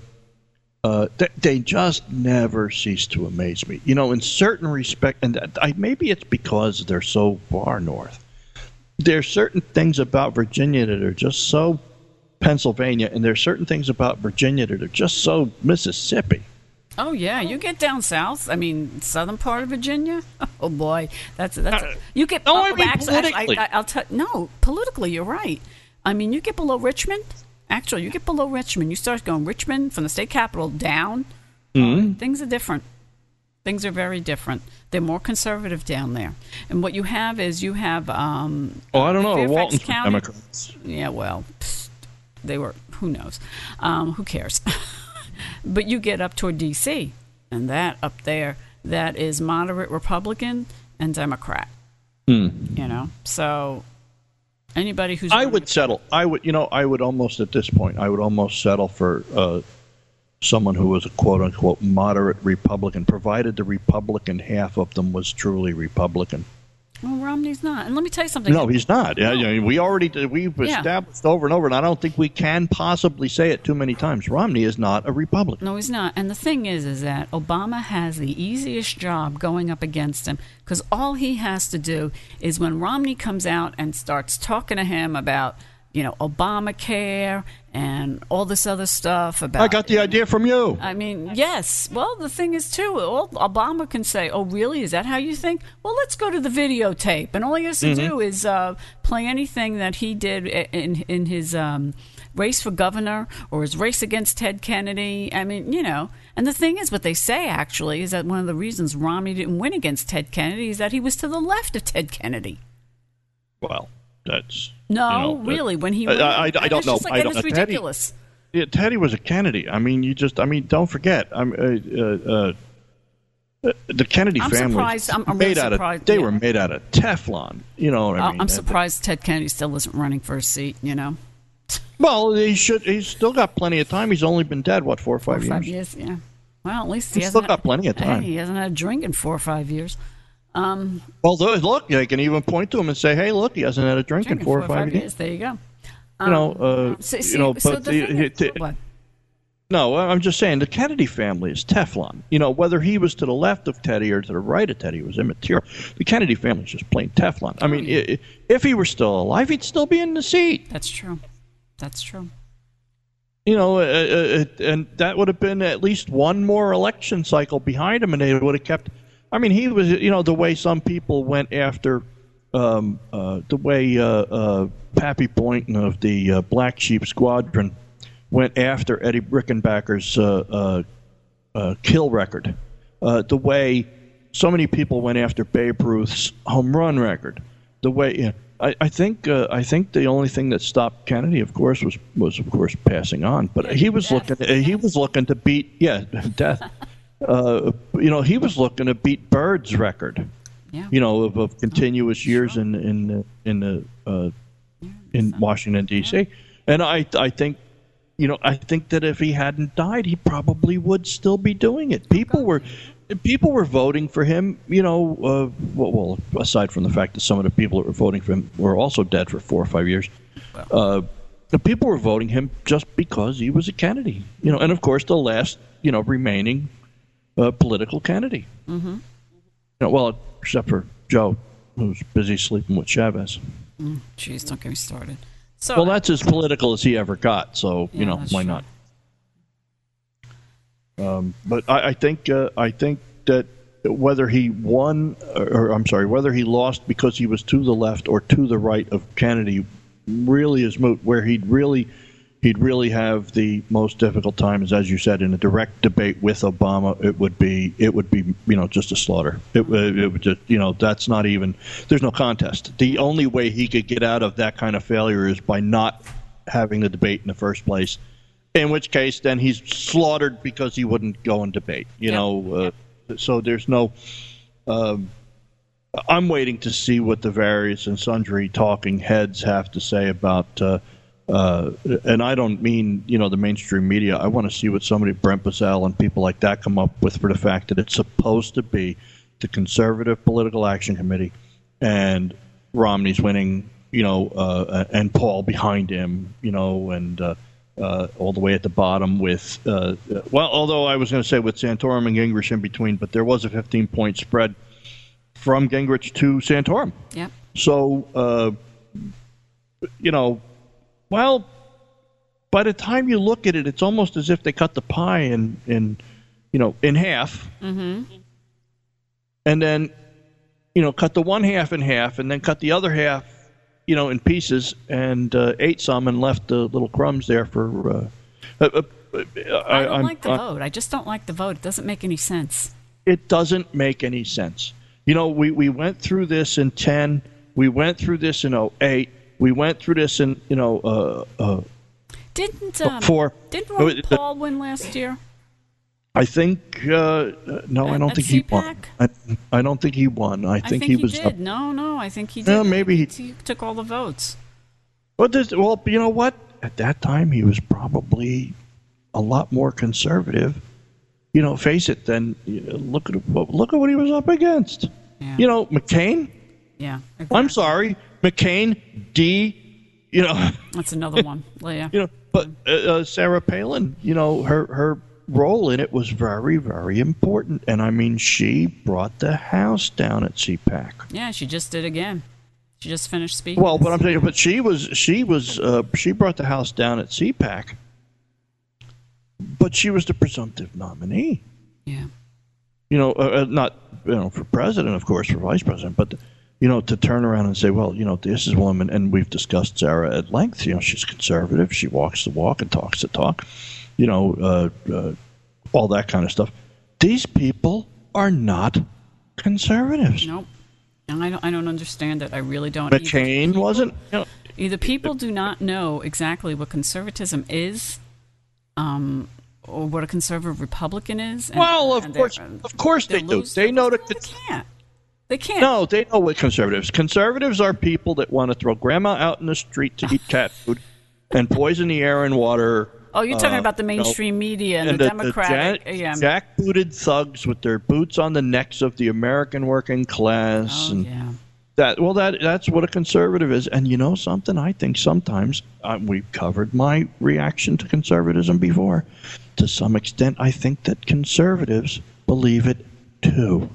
Speaker 2: they just never cease to amaze me. In certain respect, and maybe it's because they're so far north. There's certain things about Virginia that are just so Pennsylvania, and there's certain things about Virginia that are just so Mississippi.
Speaker 1: Oh yeah, you get down south. I mean, southern part of Virginia. Oh boy, that's you get.
Speaker 2: Politically.
Speaker 1: I'll tell. No, politically, you're right. I mean, you get below Richmond. Actually, you get below Richmond. You start going Richmond from the state capital down. Things are different. Things are very different. They're more conservative down there. And what you have is I don't know.
Speaker 2: Walton's
Speaker 1: County.
Speaker 2: Democrats.
Speaker 1: Yeah, well, they were. Who knows? Who cares? But you get up toward D.C., and that up there, that is moderate Republican and Democrat. So anybody who's...
Speaker 2: I would almost at this point, I would almost settle for someone who was a quote-unquote moderate Republican, provided the Republican half of them was truly Republican.
Speaker 1: Well, Romney's not. And let me tell you something.
Speaker 2: No, he's not. No. We've established over and over, and I don't think we can possibly say it too many times. Romney is not a Republican.
Speaker 1: No, he's not. And the thing is that Obama has the easiest job going up against him because all he has to do is when Romney comes out and starts talking to him about, Obamacare and all this other stuff about...
Speaker 2: I got the idea from you.
Speaker 1: I mean, yes. Well, the thing is, too, Obama can say, oh, really? Is that how you think? Well, let's go to the videotape. And all he has to do is play anything that he did in his race for governor or his race against Ted Kennedy. I mean, And the thing is, what they say, actually, is that one of the reasons Romney didn't win against Ted Kennedy is that he was to the left of Ted Kennedy.
Speaker 2: Well, that's...
Speaker 1: No, really. When he,
Speaker 2: I don't know.
Speaker 1: I don't know. It's ridiculous.
Speaker 2: Teddy was a Kennedy. I mean, don't forget. The Kennedy family.
Speaker 1: I'm really surprised.
Speaker 2: They were made out of Teflon. You know what I mean?
Speaker 1: I'm surprised Ted Kennedy still isn't running for a seat.
Speaker 2: Well, he should. He's still got plenty of time. He's only been dead 4 or 5 years.
Speaker 1: 5 years, yeah. Well, at least
Speaker 2: he's still got plenty of time.
Speaker 1: He hasn't had a drink in 4 or 5 years.
Speaker 2: Well, look, they can even point to him and say, "Hey, look, he hasn't had a drink in 4 or 5 years."
Speaker 1: There you go.
Speaker 2: No, I'm just saying the Kennedy family is Teflon. Whether he was to the left of Teddy or to the right of Teddy was immaterial. The Kennedy family is just plain Teflon. I mean, if he were still alive, he'd still be in the seat.
Speaker 1: That's true.
Speaker 2: And that would have been at least one more election cycle behind him, and they would have kept. I mean, he was, the way some people went after, the way Pappy Boynton of the Black Sheep Squadron went after Eddie Rickenbacker's kill record, the way so many people went after Babe Ruth's home run record, the way I think the only thing that stopped Kennedy, of course, was of course passing on, but he was looking to beat death. he was looking to beat Byrd's record.
Speaker 1: Yeah.
Speaker 2: Of continuous years in Washington D.C. And I think that if he hadn't died, he probably would still be doing it. People were voting for him. Well, aside from the fact that some of the people that were voting for him were also dead for 4 or 5 years. The people were voting him just because he was a Kennedy. And of course the last remaining political Kennedy. Mm-hmm. Well, except for Joe, who's busy sleeping with Chavez.
Speaker 1: Jeez, don't get me started. So,
Speaker 2: well, that's as political as he ever got, so why not? But I think that whether he won, whether he lost because he was to the left or to the right of Kennedy, really is moot. Where he'd really have the most difficult time is, as you said, in a direct debate with Obama. It would be just a slaughter. It would just that's not even. There's no contest. The only way he could get out of that kind of failure is by not having the debate in the first place. In which case, then he's slaughtered because he wouldn't go and debate. So there's no. I'm waiting to see what the various and sundry talking heads have to say about. And I don't mean the mainstream media. I want to see what somebody, Brent Bozell and people like that, come up with for the fact that it's supposed to be the Conservative Political Action Committee, and Romney's winning, and Paul behind him, and all the way at the bottom with, although I was going to say with Santorum and Gingrich in between, but there was a 15-point spread from Gingrich to Santorum.
Speaker 1: Yep.
Speaker 2: So, well, by the time you look at it, it's almost as if they cut the pie in half,
Speaker 1: mm-hmm.
Speaker 2: and then, cut the one half in half, and then cut the other half, in pieces, and ate some and left the little crumbs there for.
Speaker 1: I don't like the vote. I just don't like the vote. It doesn't make any sense. It
Speaker 2: doesn't make any sense. We went through this in 10. We went through this in 08. We went through this in,
Speaker 1: Didn't Ron Paul win last year?
Speaker 2: I think no. I don't think he won. I don't think he won. I think he was.
Speaker 1: Did. No. I think he did.
Speaker 2: No, maybe he
Speaker 1: took all the votes.
Speaker 2: Well, you know what? At that time, he was probably a lot more conservative. Face it. Then look at what he was up against.
Speaker 1: Yeah.
Speaker 2: McCain.
Speaker 1: Yeah. Exactly.
Speaker 2: I'm sorry, McCain.
Speaker 1: That's another one. Yeah.
Speaker 2: But Sarah Palin. Her role in it was very, very important, and I mean, she brought the house down at CPAC.
Speaker 1: Yeah, she just did again. She just finished speaking.
Speaker 2: Well, what I'm saying, but she brought the house down at CPAC, but she was the presumptive nominee.
Speaker 1: Yeah.
Speaker 2: Not for president, of course, for vice president, but to turn around and say, well, this is a woman, and we've discussed Sarah at length. She's conservative. She walks the walk and talks the talk. All that kind of stuff. These people are not conservatives.
Speaker 1: Nope. And I don't understand it. I really don't.
Speaker 2: McCain wasn't.
Speaker 1: Either people do not know exactly what conservatism is, or what a conservative Republican is.
Speaker 2: Of course they do. They know that
Speaker 1: They can't.
Speaker 2: No, they know what conservatives. Conservatives are people that want to throw grandma out in the street to eat cat food and poison the air and water.
Speaker 1: Oh, you're talking about the mainstream media and the Democratic.
Speaker 2: Jack-booted thugs with their boots on the necks of the American working class.
Speaker 1: Oh, and yeah.
Speaker 2: That's what a conservative is. And you know something? I think sometimes, we've covered my reaction to conservatism before. To some extent, I think that conservatives believe it too.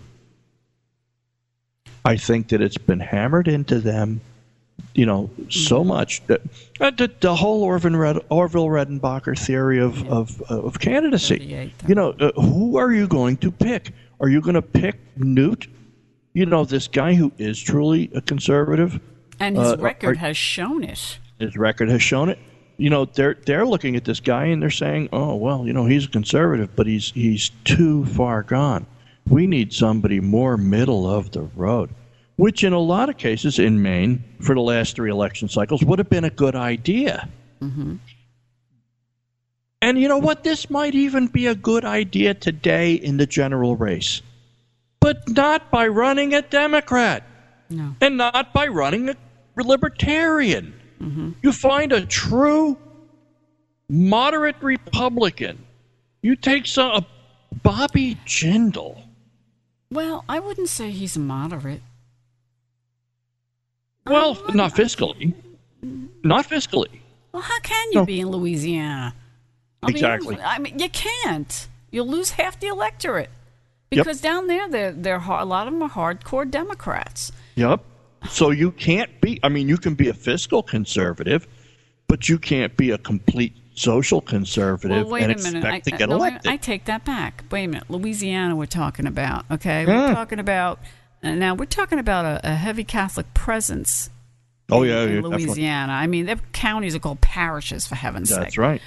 Speaker 2: I think that it's been hammered into them, so much that the whole Orville Redenbacher theory of candidacy. Who are you going to pick? Are you going to pick Newt? This guy who is truly a conservative,
Speaker 1: and his record has shown it.
Speaker 2: His record has shown it. They're looking at this guy and they're saying, "Oh well, he's a conservative, but he's too far gone. We need somebody more middle of the road," which in a lot of cases in Maine for the last 3 election cycles would have been a good idea.
Speaker 1: Mm-hmm.
Speaker 2: And you know what? This might even be a good idea today in the general race. But not by running a Democrat.
Speaker 1: No.
Speaker 2: And not by running a Libertarian. Mm-hmm. You find a true moderate Republican. You take Bobby Jindal.
Speaker 1: Well, I wouldn't say he's moderate.
Speaker 2: Well, not fiscally. Not fiscally.
Speaker 1: Well, how can you be in Louisiana?
Speaker 2: Exactly.
Speaker 1: I mean, you can't. You'll lose half the electorate. Because down there, they're a lot of them are hardcore Democrats.
Speaker 2: Yep. So you can't be, I mean, you can be a fiscal conservative, but you can't be a complete social conservative and expect to get elected.
Speaker 1: I take that back. Wait a minute. Louisiana we're talking about, okay? We're talking about, now we're talking about a heavy Catholic presence in Louisiana. Definitely. I mean, their counties are called parishes, for heaven's sake.
Speaker 2: That's right.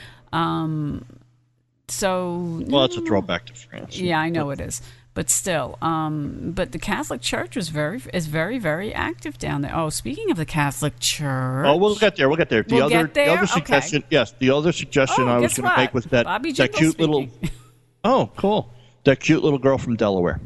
Speaker 1: So,
Speaker 2: well, it's a throwback to France.
Speaker 1: Yeah, I know it is. But still, but the Catholic Church is very, very active down there. Oh, speaking of the Catholic Church,
Speaker 2: we'll get there. The other suggestion, yes, the other suggestion I was going to make was that cute little. Oh, cool! That cute little girl from Delaware.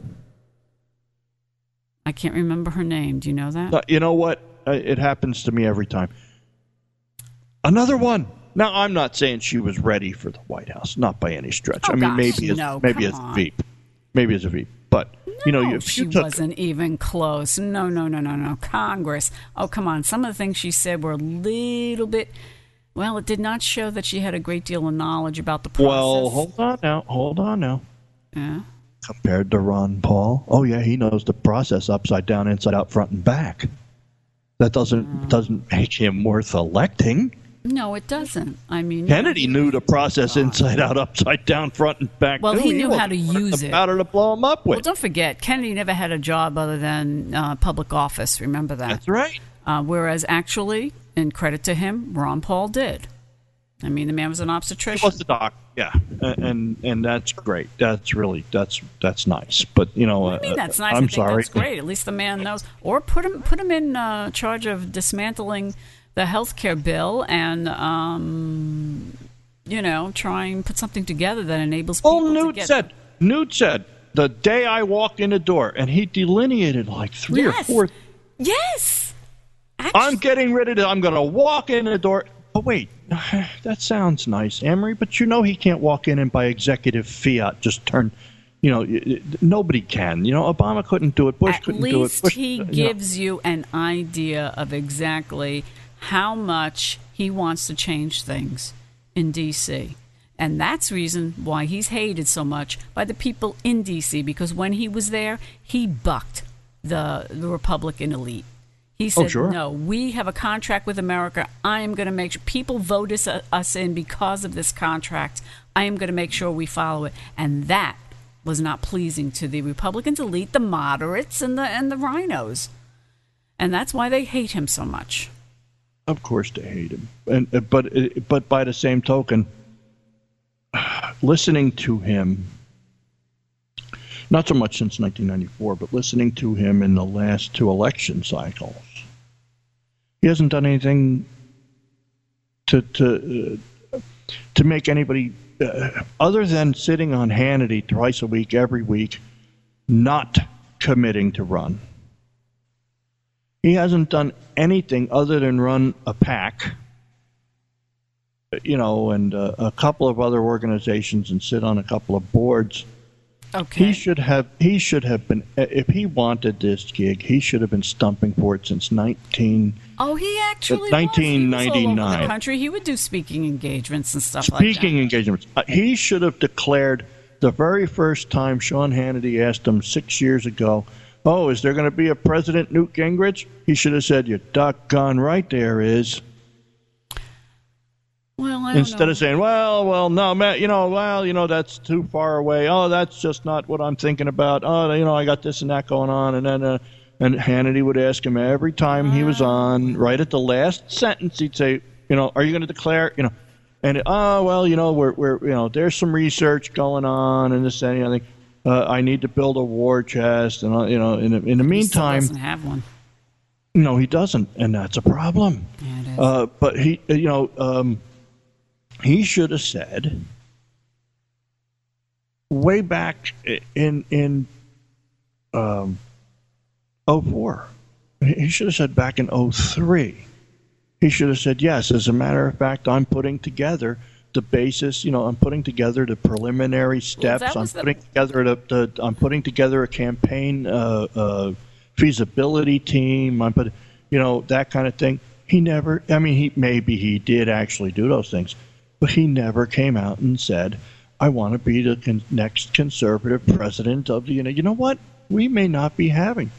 Speaker 1: I can't remember her name. Do you know that?
Speaker 2: You know what? It happens to me every time. Another one. Now, I'm not saying she was ready for the White House, not by any stretch.
Speaker 1: Oh,
Speaker 2: I mean, maybe as a veep. But,
Speaker 1: she wasn't even close. No. Congress. Oh, come on. Some of the things she said were a little bit, well, it did not show that she had a great deal of knowledge about the process.
Speaker 2: Well, hold on now.
Speaker 1: Yeah.
Speaker 2: Compared to Ron Paul, oh, yeah, he knows the process upside down, inside out, front and back. That doesn't make him worth electing.
Speaker 1: No, it doesn't. I mean,
Speaker 2: Kennedy knew the process inside out, upside down, front and back.
Speaker 1: Well, he knew how to use it.
Speaker 2: Powder to blow him up with.
Speaker 1: Well, don't forget, Kennedy never had a job other than public office. Remember that?
Speaker 2: That's right.
Speaker 1: Whereas, actually, in credit to him, Ron Paul did. I mean, the man was an obstetrician.
Speaker 2: He was the doc, yeah, and that's great. That's nice. But
Speaker 1: I mean, that's nice.
Speaker 2: I'm sorry.
Speaker 1: That's great. At least the man knows. Or put him in charge of dismantling the health care bill and, try and put something together that enables people to get...
Speaker 2: Newt said, the day I walked in the door, and he delineated like three or four...
Speaker 1: Yes! Actually,
Speaker 2: I'm going to walk in the door... Oh, wait, that sounds nice, Emery, but he can't walk in and by executive fiat just turn... nobody can. Obama couldn't do it. Bush couldn't do it.
Speaker 1: At least he gives you an idea of exactly how much he wants to change things in D.C. And that's the reason why he's hated so much by the people in D.C., because when he was there, he bucked the Republican elite. He said, no, we have a contract with America. I am going to make sure people vote us in because of this contract. I am going to make sure we follow it. And that was not pleasing to the Republicans elite, the moderates, and the rhinos. And that's why they hate him so much.
Speaker 2: Of course they hate him. But by the same token, listening to him, not so much since 1994, but listening to him in the last two election cycles, he hasn't done anything to make anybody, other than sitting on Hannity twice a week, every week, not committing to run. He hasn't done anything other than run a PAC, and a couple of other organizations and sit on a couple of boards.
Speaker 1: Okay.
Speaker 2: He should have been, if he wanted this gig, he should have been stumping for it since 1999.
Speaker 1: He was all over the country. He would do speaking engagements and stuff like that.
Speaker 2: Speaking engagements. He should have declared the very first time Sean Hannity asked him 6 years ago, oh, is there going to be a President Newt Gingrich? He should have said, you're doggone right there is.
Speaker 1: Well, I don't
Speaker 2: Instead
Speaker 1: know.
Speaker 2: of saying, well, no, Matt, that's too far away. Oh, that's just not what I'm thinking about. Oh, I got this and that going on. And then and Hannity would ask him every time he was on, right at the last sentence, he'd say, are you going to declare, and, we're there's some research going on and this and the other thing. I need to build a war chest, and in the meantime,
Speaker 1: he still doesn't have one.
Speaker 2: No, he doesn't, and that's a problem.
Speaker 1: Yeah, it is.
Speaker 2: But he should have said, way back in 04. He should have said back in 03. He should have said, yes, as a matter of fact, I'm putting together the basis, I'm putting together the preliminary steps. I'm putting together a campaign feasibility team. That kind of thing. He never, maybe he did actually do those things, but he never came out and said, I want to be the next conservative president of the United. You know what? We may not be having,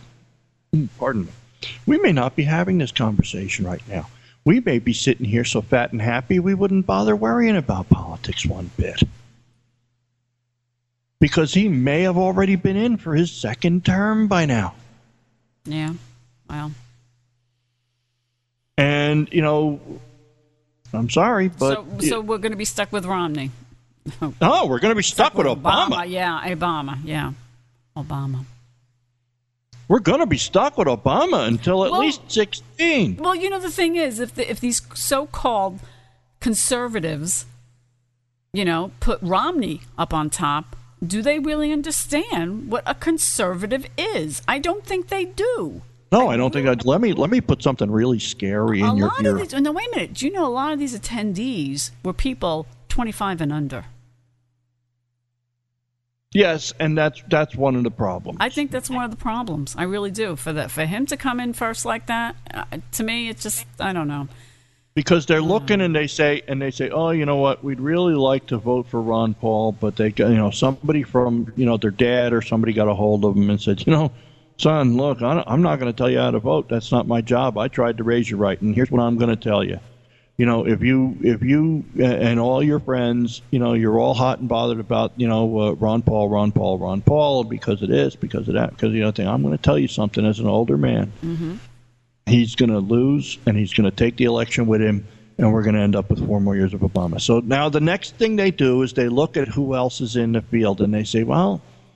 Speaker 2: we may not be having this conversation right now. We may be sitting here so fat and happy we wouldn't bother worrying about politics one bit. Because he may have already been in for his second term by now.
Speaker 1: Yeah, well.
Speaker 2: And, I'm sorry, but...
Speaker 1: So we're going to be stuck with Romney.
Speaker 2: Oh, we're going to be stuck with Obama.
Speaker 1: Obama.
Speaker 2: We're going to be stuck with Obama until at least 16.
Speaker 1: Well, the thing is, if these so-called conservatives, put Romney up on top, do they really understand what a conservative is? I don't think they do.
Speaker 2: No, I don't think I'd. Let me put something really scary in your ear.
Speaker 1: No, wait a minute. Do you know a lot of these attendees were people 25 and under?
Speaker 2: Yes, and that's one of the problems.
Speaker 1: I think that's one of the problems. I really do. For him to come in first like that, to me, it's just, I don't know.
Speaker 2: Because they're looking and they say, oh, you know what? We'd really like to vote for Ron Paul, but they, somebody from, their dad or somebody got a hold of them and said, son, look, I'm not going to tell you how to vote. That's not my job. I tried to raise you right, and here's what I'm going to tell you. If you and all your friends, you're all hot and bothered about, Ron Paul, because of this, because of that, because of the other thing. I'm going to tell you something as an older man. Mm-hmm. He's going to lose, and he's going to take the election with him, and we're going to end up with 4 more years of Obama. So now the next thing they do is they look at who else is in the field, and they say, well,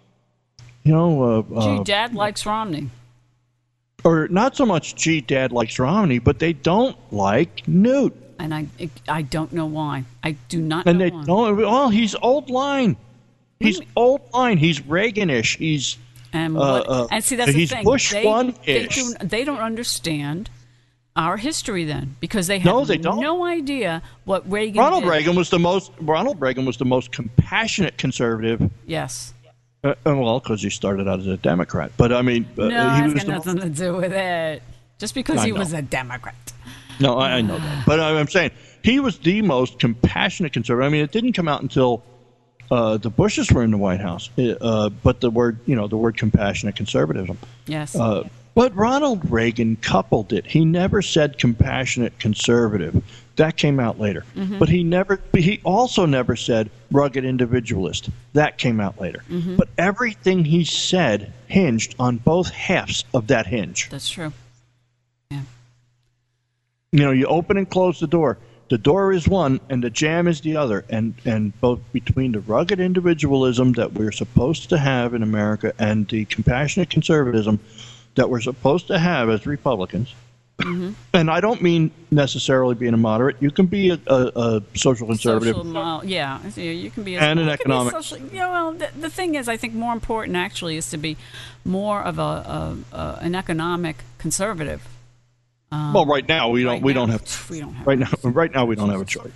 Speaker 1: gee, Dad likes Romney.
Speaker 2: Or not so much, gee, Dad likes Romney, but they don't like Newt.
Speaker 1: And I don't know why. I do not know why. And they
Speaker 2: don't. Oh, he's old line. He's old line. He's Reagan-ish. He's
Speaker 1: and see, that's the thing.
Speaker 2: Bush one-ish.
Speaker 1: They don't understand our history then, because they have no idea what Reagan did.
Speaker 2: Ronald Reagan was the most compassionate conservative.
Speaker 1: Yes.
Speaker 2: Well, because he started out as a Democrat, but
Speaker 1: no, it's got nothing to do with it. Just because he was a Democrat.
Speaker 2: No, I know that, but I'm saying he was the most compassionate conservative. I mean, it didn't come out until the Bushes were in the White House, but the word compassionate conservatism.
Speaker 1: Yes.
Speaker 2: But Ronald Reagan coupled it. He never said compassionate conservative. That came out later. Mm-hmm. But he also never said rugged individualist. That came out later. Mm-hmm. But everything he said hinged on both halves of that hinge.
Speaker 1: That's true. Yeah.
Speaker 2: You open and close the door. The door is one and the jam is the other. And both between the rugged individualism that we're supposed to have in America and the compassionate conservatism that we're supposed to have as Republicans. Mm-hmm. And I don't mean necessarily being a moderate. You can be a social conservative.
Speaker 1: You can be
Speaker 2: an economic.
Speaker 1: The thing is, I think more important actually is to be more of an economic conservative.
Speaker 2: Right now we don't have a choice.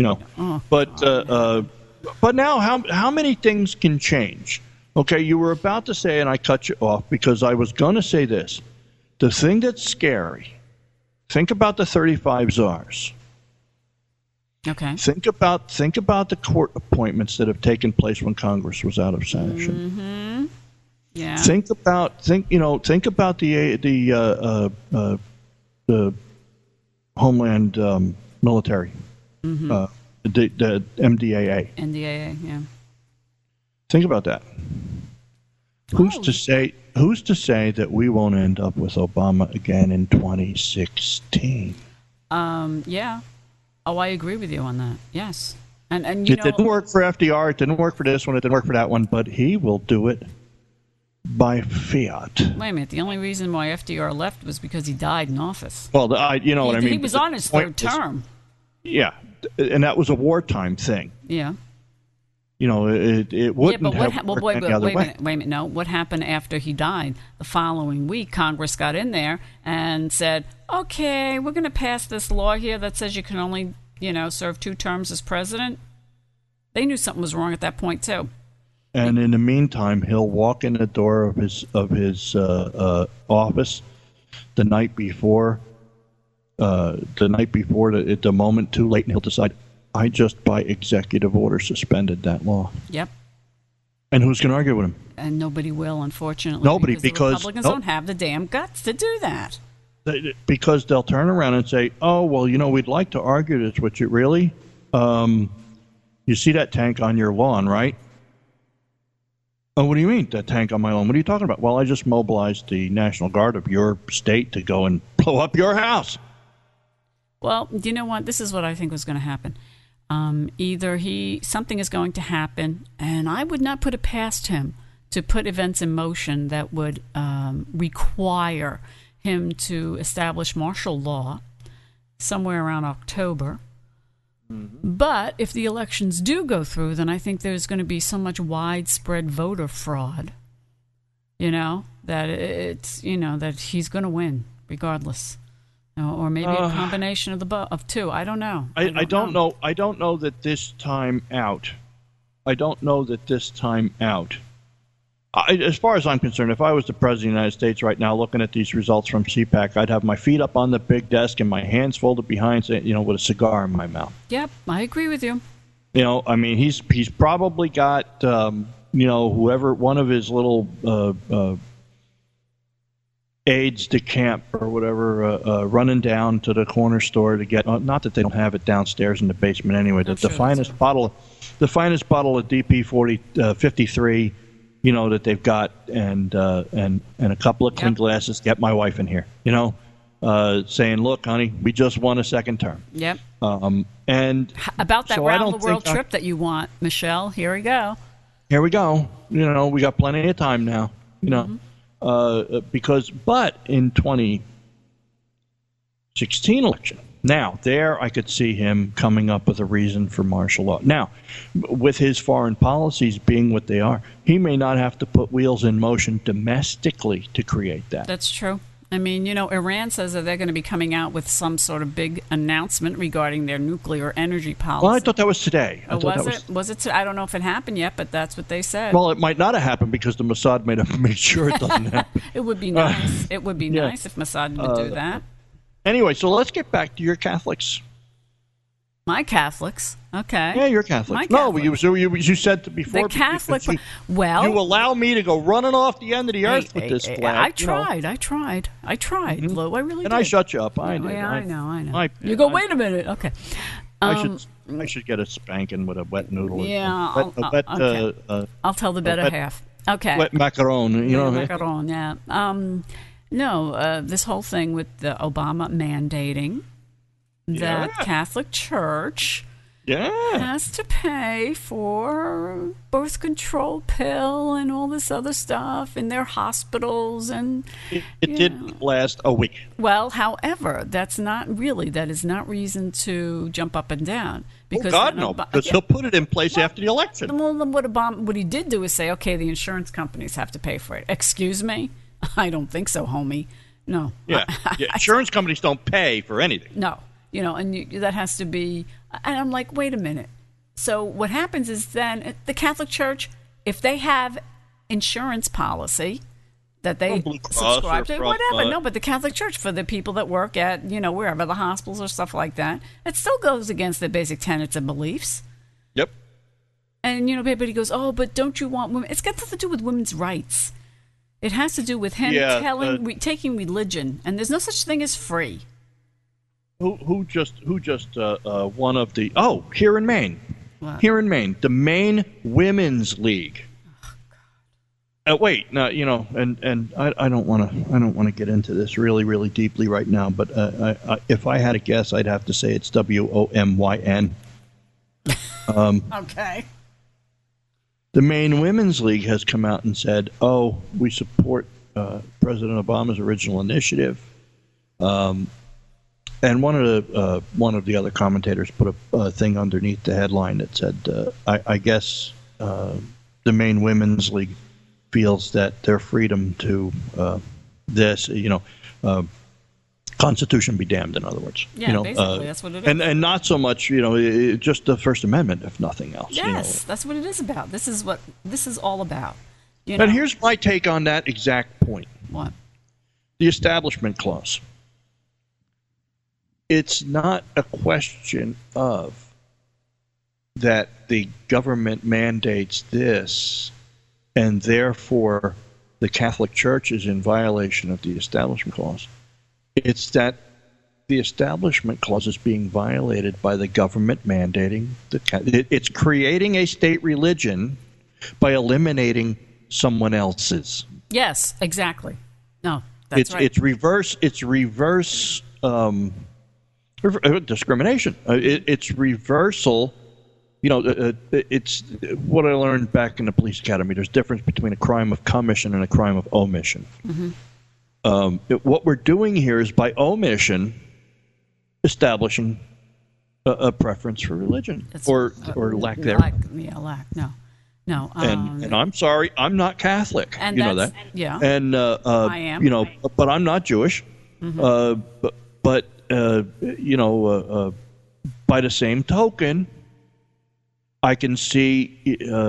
Speaker 2: But now how many things can change? Okay, you were about to say, and I cut you off because I was going to say this. The thing that's scary, think about the 35 czars.
Speaker 1: Okay.
Speaker 2: Think about the court appointments that have taken place when Congress was out of session.
Speaker 1: Mm-hmm. Yeah.
Speaker 2: Think about the Homeland Military,
Speaker 1: mm-hmm.
Speaker 2: The MDAA.
Speaker 1: NDAA, yeah.
Speaker 2: Think about that. Who's to say that we won't end up with Obama again in 2016?
Speaker 1: Yeah. Oh, I agree with you on that. Yes. And
Speaker 2: it didn't work for FDR. It didn't work for this one. It didn't work for that one. But he will do it by fiat.
Speaker 1: Wait a minute. The only reason why FDR left was because he died in office.
Speaker 2: Well, what I mean.
Speaker 1: He was on his third term.
Speaker 2: Yeah, and that was a wartime thing.
Speaker 1: Yeah.
Speaker 2: it wouldn't have worked any other way.
Speaker 1: Wait a minute. No, what happened after he died? The following week, Congress got in there and said, okay, we're going to pass this law here that says you can only, serve 2 terms as president. They knew something was wrong at that point, too.
Speaker 2: And in the meantime, he'll walk in the door of his office the night before the moment too late, and he'll decide, I just by executive order suspended that law.
Speaker 1: Yep.
Speaker 2: And who's going to argue with him?
Speaker 1: And nobody will, unfortunately.
Speaker 2: Nobody,
Speaker 1: because the Republicans don't have the damn guts to do that.
Speaker 2: Because they'll turn around and say, oh, well, we'd like to argue this with you. Really? You see that tank on your lawn, right? Oh, what do you mean, that tank on my lawn? What are you talking about? Well, I just mobilized the National Guard of your state to go and blow up your house.
Speaker 1: Well, you know what? This is what I think was going to happen. Either something is going to happen, and I would not put it past him to put events in motion that would require him to establish martial law somewhere around October. Mm-hmm. But if the elections do go through, then I think there's going to be so much widespread voter fraud, that it's, that he's going to win regardless. Or maybe a combination of 2. I don't know.
Speaker 2: I don't know. I don't know that this time out. As far as I'm concerned, if I was the President of the United States right now looking at these results from CPAC, I'd have my feet up on the big desk and my hands folded behind, with a cigar in my mouth.
Speaker 1: Yep, I agree with you.
Speaker 2: He's probably got, whoever, one of his little aides de camp or whatever, running down to the corner store to get, not that they don't have it downstairs in the basement anyway, the finest bottle of DP 53, that they've got, and a couple of clean glasses. Get my wife in here, saying, look, honey, we just won a second term.
Speaker 1: Yep.
Speaker 2: And
Speaker 1: about that round the world trip that you want, Michelle, here we go.
Speaker 2: Here we go. We got plenty of time now, Mm-hmm. But in 2016 election, now there I could see him coming up with a reason for martial law. Now, with his foreign policies being what they are, he may not have to put wheels in motion domestically to create that.
Speaker 1: That's true. Iran says that they're going to be coming out with some sort of big announcement regarding their nuclear energy policy.
Speaker 2: Well, I thought that was today.
Speaker 1: Was it today? I don't know if it happened yet, but that's what they said.
Speaker 2: Well, it might not have happened because the Mossad made sure it doesn't happen.
Speaker 1: It would be nice. It would be nice if Mossad would do that.
Speaker 2: Anyway, so let's get back to your Catholics.
Speaker 1: My Catholics, okay.
Speaker 2: Yeah, you're Catholic. No, you said before.
Speaker 1: The Catholic.
Speaker 2: You allow me to go running off the end of the earth with this flag.
Speaker 1: I tried, mm-hmm. Lou. I really did.
Speaker 2: And I shut you up. I
Speaker 1: know. You go, wait a minute. Okay.
Speaker 2: I should get a spanking with a wet noodle.
Speaker 1: Yeah. I'll tell the better half. Okay.
Speaker 2: Wet macaron.
Speaker 1: Macaron, yeah. This whole thing with the Obama mandating that Catholic Church has to pay for birth control pill and all this other stuff in their hospitals, and
Speaker 2: it didn't last a week.
Speaker 1: Well, however, that is not reason to jump up and down. Because
Speaker 2: because he'll put it in place after the election.
Speaker 1: Well, what he did do is say, okay, the insurance companies have to pay for it. Excuse me? I don't think so, homie. No.
Speaker 2: Yeah, insurance companies don't pay for anything.
Speaker 1: No. That has to be, and I'm like, wait a minute. So what happens is then the Catholic Church, if they have insurance policy that they subscribe to, whatever. No, but the Catholic Church, for the people that work at, wherever, the hospitals or stuff like that, it still goes against their basic tenets and beliefs.
Speaker 2: Yep.
Speaker 1: And, everybody goes, oh, but don't you want women? It's got nothing to do with women's rights. It has to do with him taking religion, and there's no such thing as free.
Speaker 2: Who just one of the here in Maine.
Speaker 1: What?
Speaker 2: Here in Maine, the Maine Women's League. Wait, no, and I don't want to get into this really, really deeply right now, but if I had a guess, I'd have to say it's WOMYN.
Speaker 1: Okay.
Speaker 2: The Maine Women's League has come out and said, "Oh, we support President Obama's original initiative." And one of the other commentators put a thing underneath the headline that said, "I guess the Maine Women's League feels that their freedom to Constitution be damned, in other words.
Speaker 1: Yeah, basically, that's what it is.
Speaker 2: And not so much, just the First Amendment, if nothing else.
Speaker 1: Yes, that's what it is about. This is what this is all about.
Speaker 2: But here's my take on that exact point.
Speaker 1: What?
Speaker 2: The Establishment Clause. It's not a question of that the government mandates this, and therefore the Catholic Church is in violation of the Establishment Clause. It's that the Establishment Clause is being violated by the government mandating it's creating a state religion by eliminating someone else's.
Speaker 1: Yes, exactly. No, that's right.
Speaker 2: It's reverse discrimination. It's reversal. It's what I learned back in the police academy. There's a difference between a crime of commission and a crime of omission. Mm-hmm. What we're doing here is by omission establishing a preference for religion or lack thereof.
Speaker 1: Lack. No.
Speaker 2: And I'm sorry, I'm not Catholic.
Speaker 1: And
Speaker 2: you know that.
Speaker 1: Yeah.
Speaker 2: And
Speaker 1: I am.
Speaker 2: But I'm not Jewish. Mm-hmm. But by the same token, I can see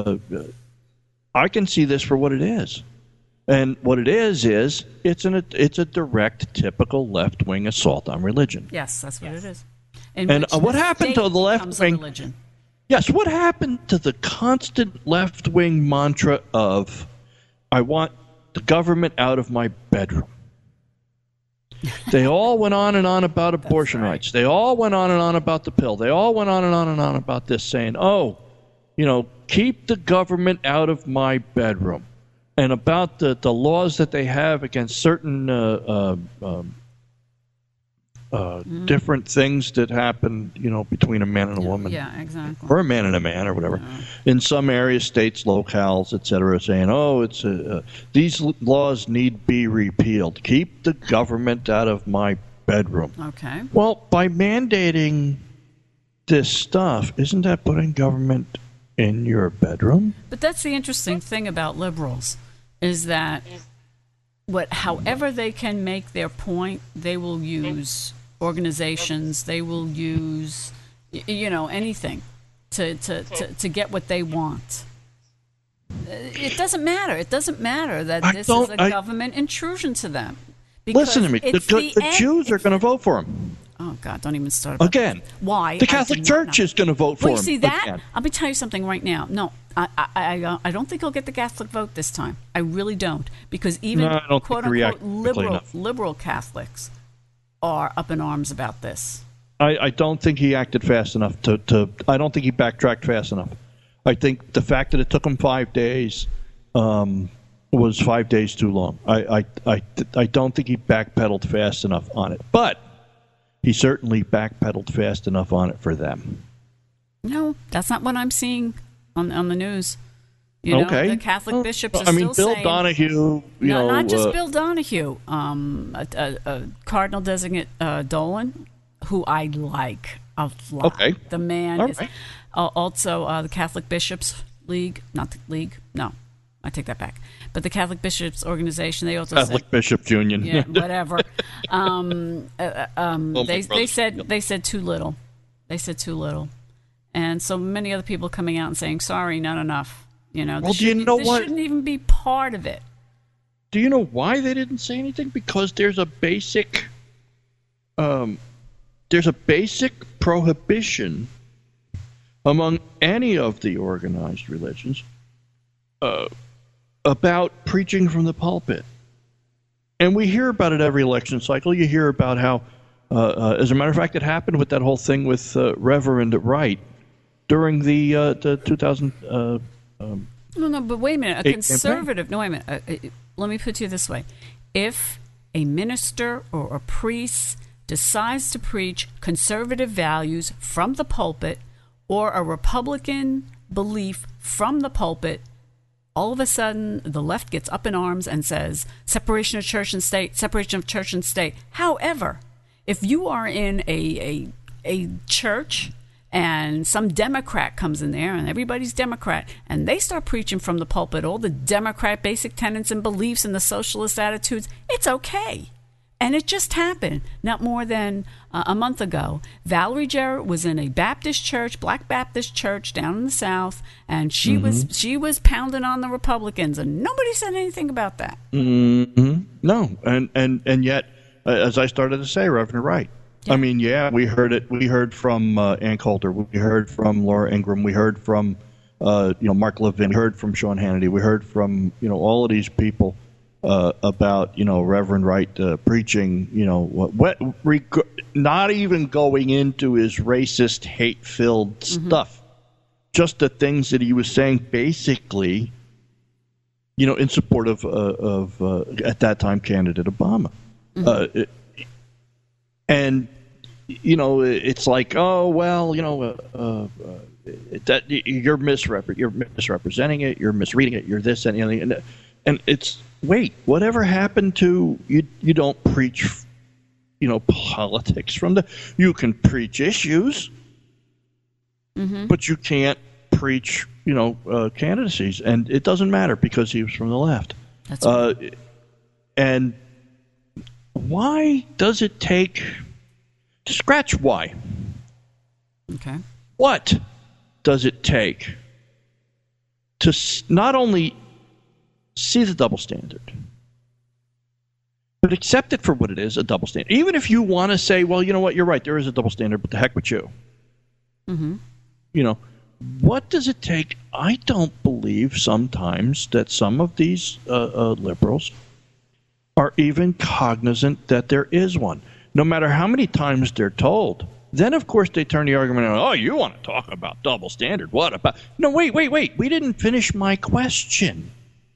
Speaker 2: this for what it is. And what it is it's a direct, typical left-wing assault on religion.
Speaker 1: Yes, that's what it is.
Speaker 2: And what happened to the left-wing? Yes, what happened to the constant left-wing mantra of, I want the government out of my bedroom? They all went on and on about abortion rights. They all went on and on about the pill. They all went on and on and on about this, saying, keep the government out of my bedroom. And about the laws that they have against certain different things that happen, between a man and a woman.
Speaker 1: Yeah, exactly.
Speaker 2: Or a man and a man or whatever. Yeah. In some areas, states, locales, et cetera, saying, these laws need be repealed. Keep the government out of my bedroom.
Speaker 1: Okay.
Speaker 2: Well, by mandating this stuff, isn't that putting government in your bedroom?
Speaker 1: But that's the interesting thing about liberals, is that however they can make their point, they will use organizations, they will use anything to get what they want. It doesn't matter. It doesn't matter that this is a government intrusion to them.
Speaker 2: Listen to me. The Jews are going to vote for him.
Speaker 1: Oh, God, don't even start
Speaker 2: again.
Speaker 1: Why?
Speaker 2: The Catholic Church is going to vote for him.
Speaker 1: See that?
Speaker 2: Again.
Speaker 1: Let me tell you something right now. No, I don't think he'll get the Catholic vote this time. I really don't, because even quote unquote liberal Catholics are up in arms about this.
Speaker 2: I don't think he acted fast enough to. I don't think he backtracked fast enough. I think the fact that it took him 5 days was 5 days too long. I don't think he backpedaled fast enough on it, but he certainly backpedaled fast enough on it for them.
Speaker 1: No, that's not what I'm seeing on the news.
Speaker 2: Okay.
Speaker 1: The Catholic bishops are still
Speaker 2: Bill
Speaker 1: saying,
Speaker 2: Donahue.
Speaker 1: Not just Bill Donahue. Cardinal Designate Dolan, who I like a lot.
Speaker 2: Okay.
Speaker 1: The man
Speaker 2: All
Speaker 1: is
Speaker 2: right.
Speaker 1: Also the Catholic Bishops League. Not the league. No, I take that back. But the Catholic Bishops Organization, they also
Speaker 2: Catholic Bishops Union.
Speaker 1: Yeah, whatever. They said too little. They said too little, and so many other people coming out and saying, "Sorry, not enough." This shouldn't even be part of it.
Speaker 2: Do you know why they didn't say anything? Because there's a basic prohibition among any of the organized religions about preaching from the pulpit. And we hear about it every election cycle. You hear about how, as a matter of fact, it happened with that whole thing with Reverend Wright during the 2000.
Speaker 1: No, but wait a minute. A conservative. No, wait a minute. Let me put it to you this way: if a minister or a priest decides to preach conservative values from the pulpit, or a Republican belief from the pulpit, all of a sudden the left gets up in arms and says separation of church and state, separation of church and state. However, if you are in a church and some Democrat comes in there, and everybody's Democrat, and they start preaching from the pulpit all the Democrat basic tenets and beliefs and the socialist attitudes, it's okay. And it just happened not more than a month ago. Valerie Jarrett was in a Baptist church, Black Baptist church down in the South, and she was pounding on the Republicans, and nobody said anything about that.
Speaker 2: Mm-hmm. No, and yet, as I started to say, Reverend Wright. Yeah. I mean, yeah, we heard it. We heard from Ann Coulter. We heard from Laura Ingraham. We heard from Mark Levin. We heard from Sean Hannity. We heard from all of these people. About Reverend Wright preaching not even going into his racist, hate-filled stuff, just the things that he was saying basically, in support of at that time candidate Obama, and it's like, oh well, that you're misrepresenting it, you're misreading it, you're this and it's. Wait, whatever happened to you? You don't preach, politics from you can preach issues, but you can't preach, candidacies, and it doesn't matter because he was from the left.
Speaker 1: That's right.
Speaker 2: And why does it take? Scratch why.
Speaker 1: Okay.
Speaker 2: What does it take to not only see the double standard, but accept it for what it is, a double standard. Even if you want to say, well, you know what, you're right, there is a double standard, but the heck with you. What does it take? I don't believe sometimes that some of these liberals are even cognizant that there is one, no matter how many times they're told. Then, of course, they turn the argument on, oh, you want to talk about double standard. What about? No, wait. We didn't finish my question.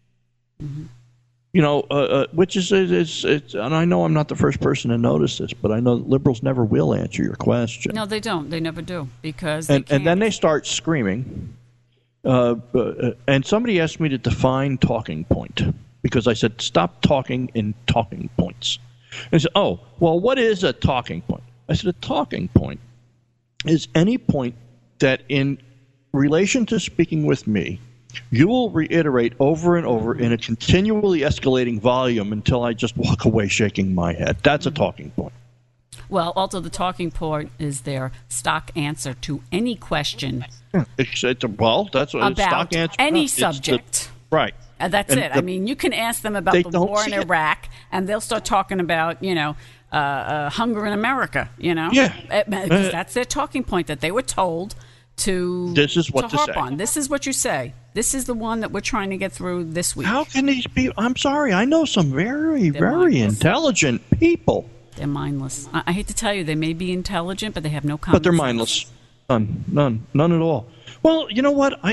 Speaker 2: Which is, and I know I'm not the first person to notice this, but I know that liberals never will answer your question.
Speaker 1: No, they don't. They never do because
Speaker 2: and then they start screaming. And somebody asked me to define talking point because I said stop talking in talking points. And they said, oh, well, what is a talking point? I said a talking point is any point that in relation to speaking with me, you will reiterate over and over in a continually escalating volume until I just walk away shaking my head. That's a talking point.
Speaker 1: Well, also the talking point is their stock answer to any question.
Speaker 2: That's what stock answer
Speaker 1: any subject.
Speaker 2: Right.
Speaker 1: That's it. I mean, you can ask them about the war in Iraq, and they'll start talking about, hunger in America,
Speaker 2: Yeah.
Speaker 1: Because that's their talking point that they were told to harp on. This is what you say. This is the one that we're trying to get through this week.
Speaker 2: How can these people? I'm sorry. I know some very, very intelligent people.
Speaker 1: They're mindless. I hate to tell you, they may be intelligent, but they have no common
Speaker 2: But they're mindless. None at all. Well, you know what?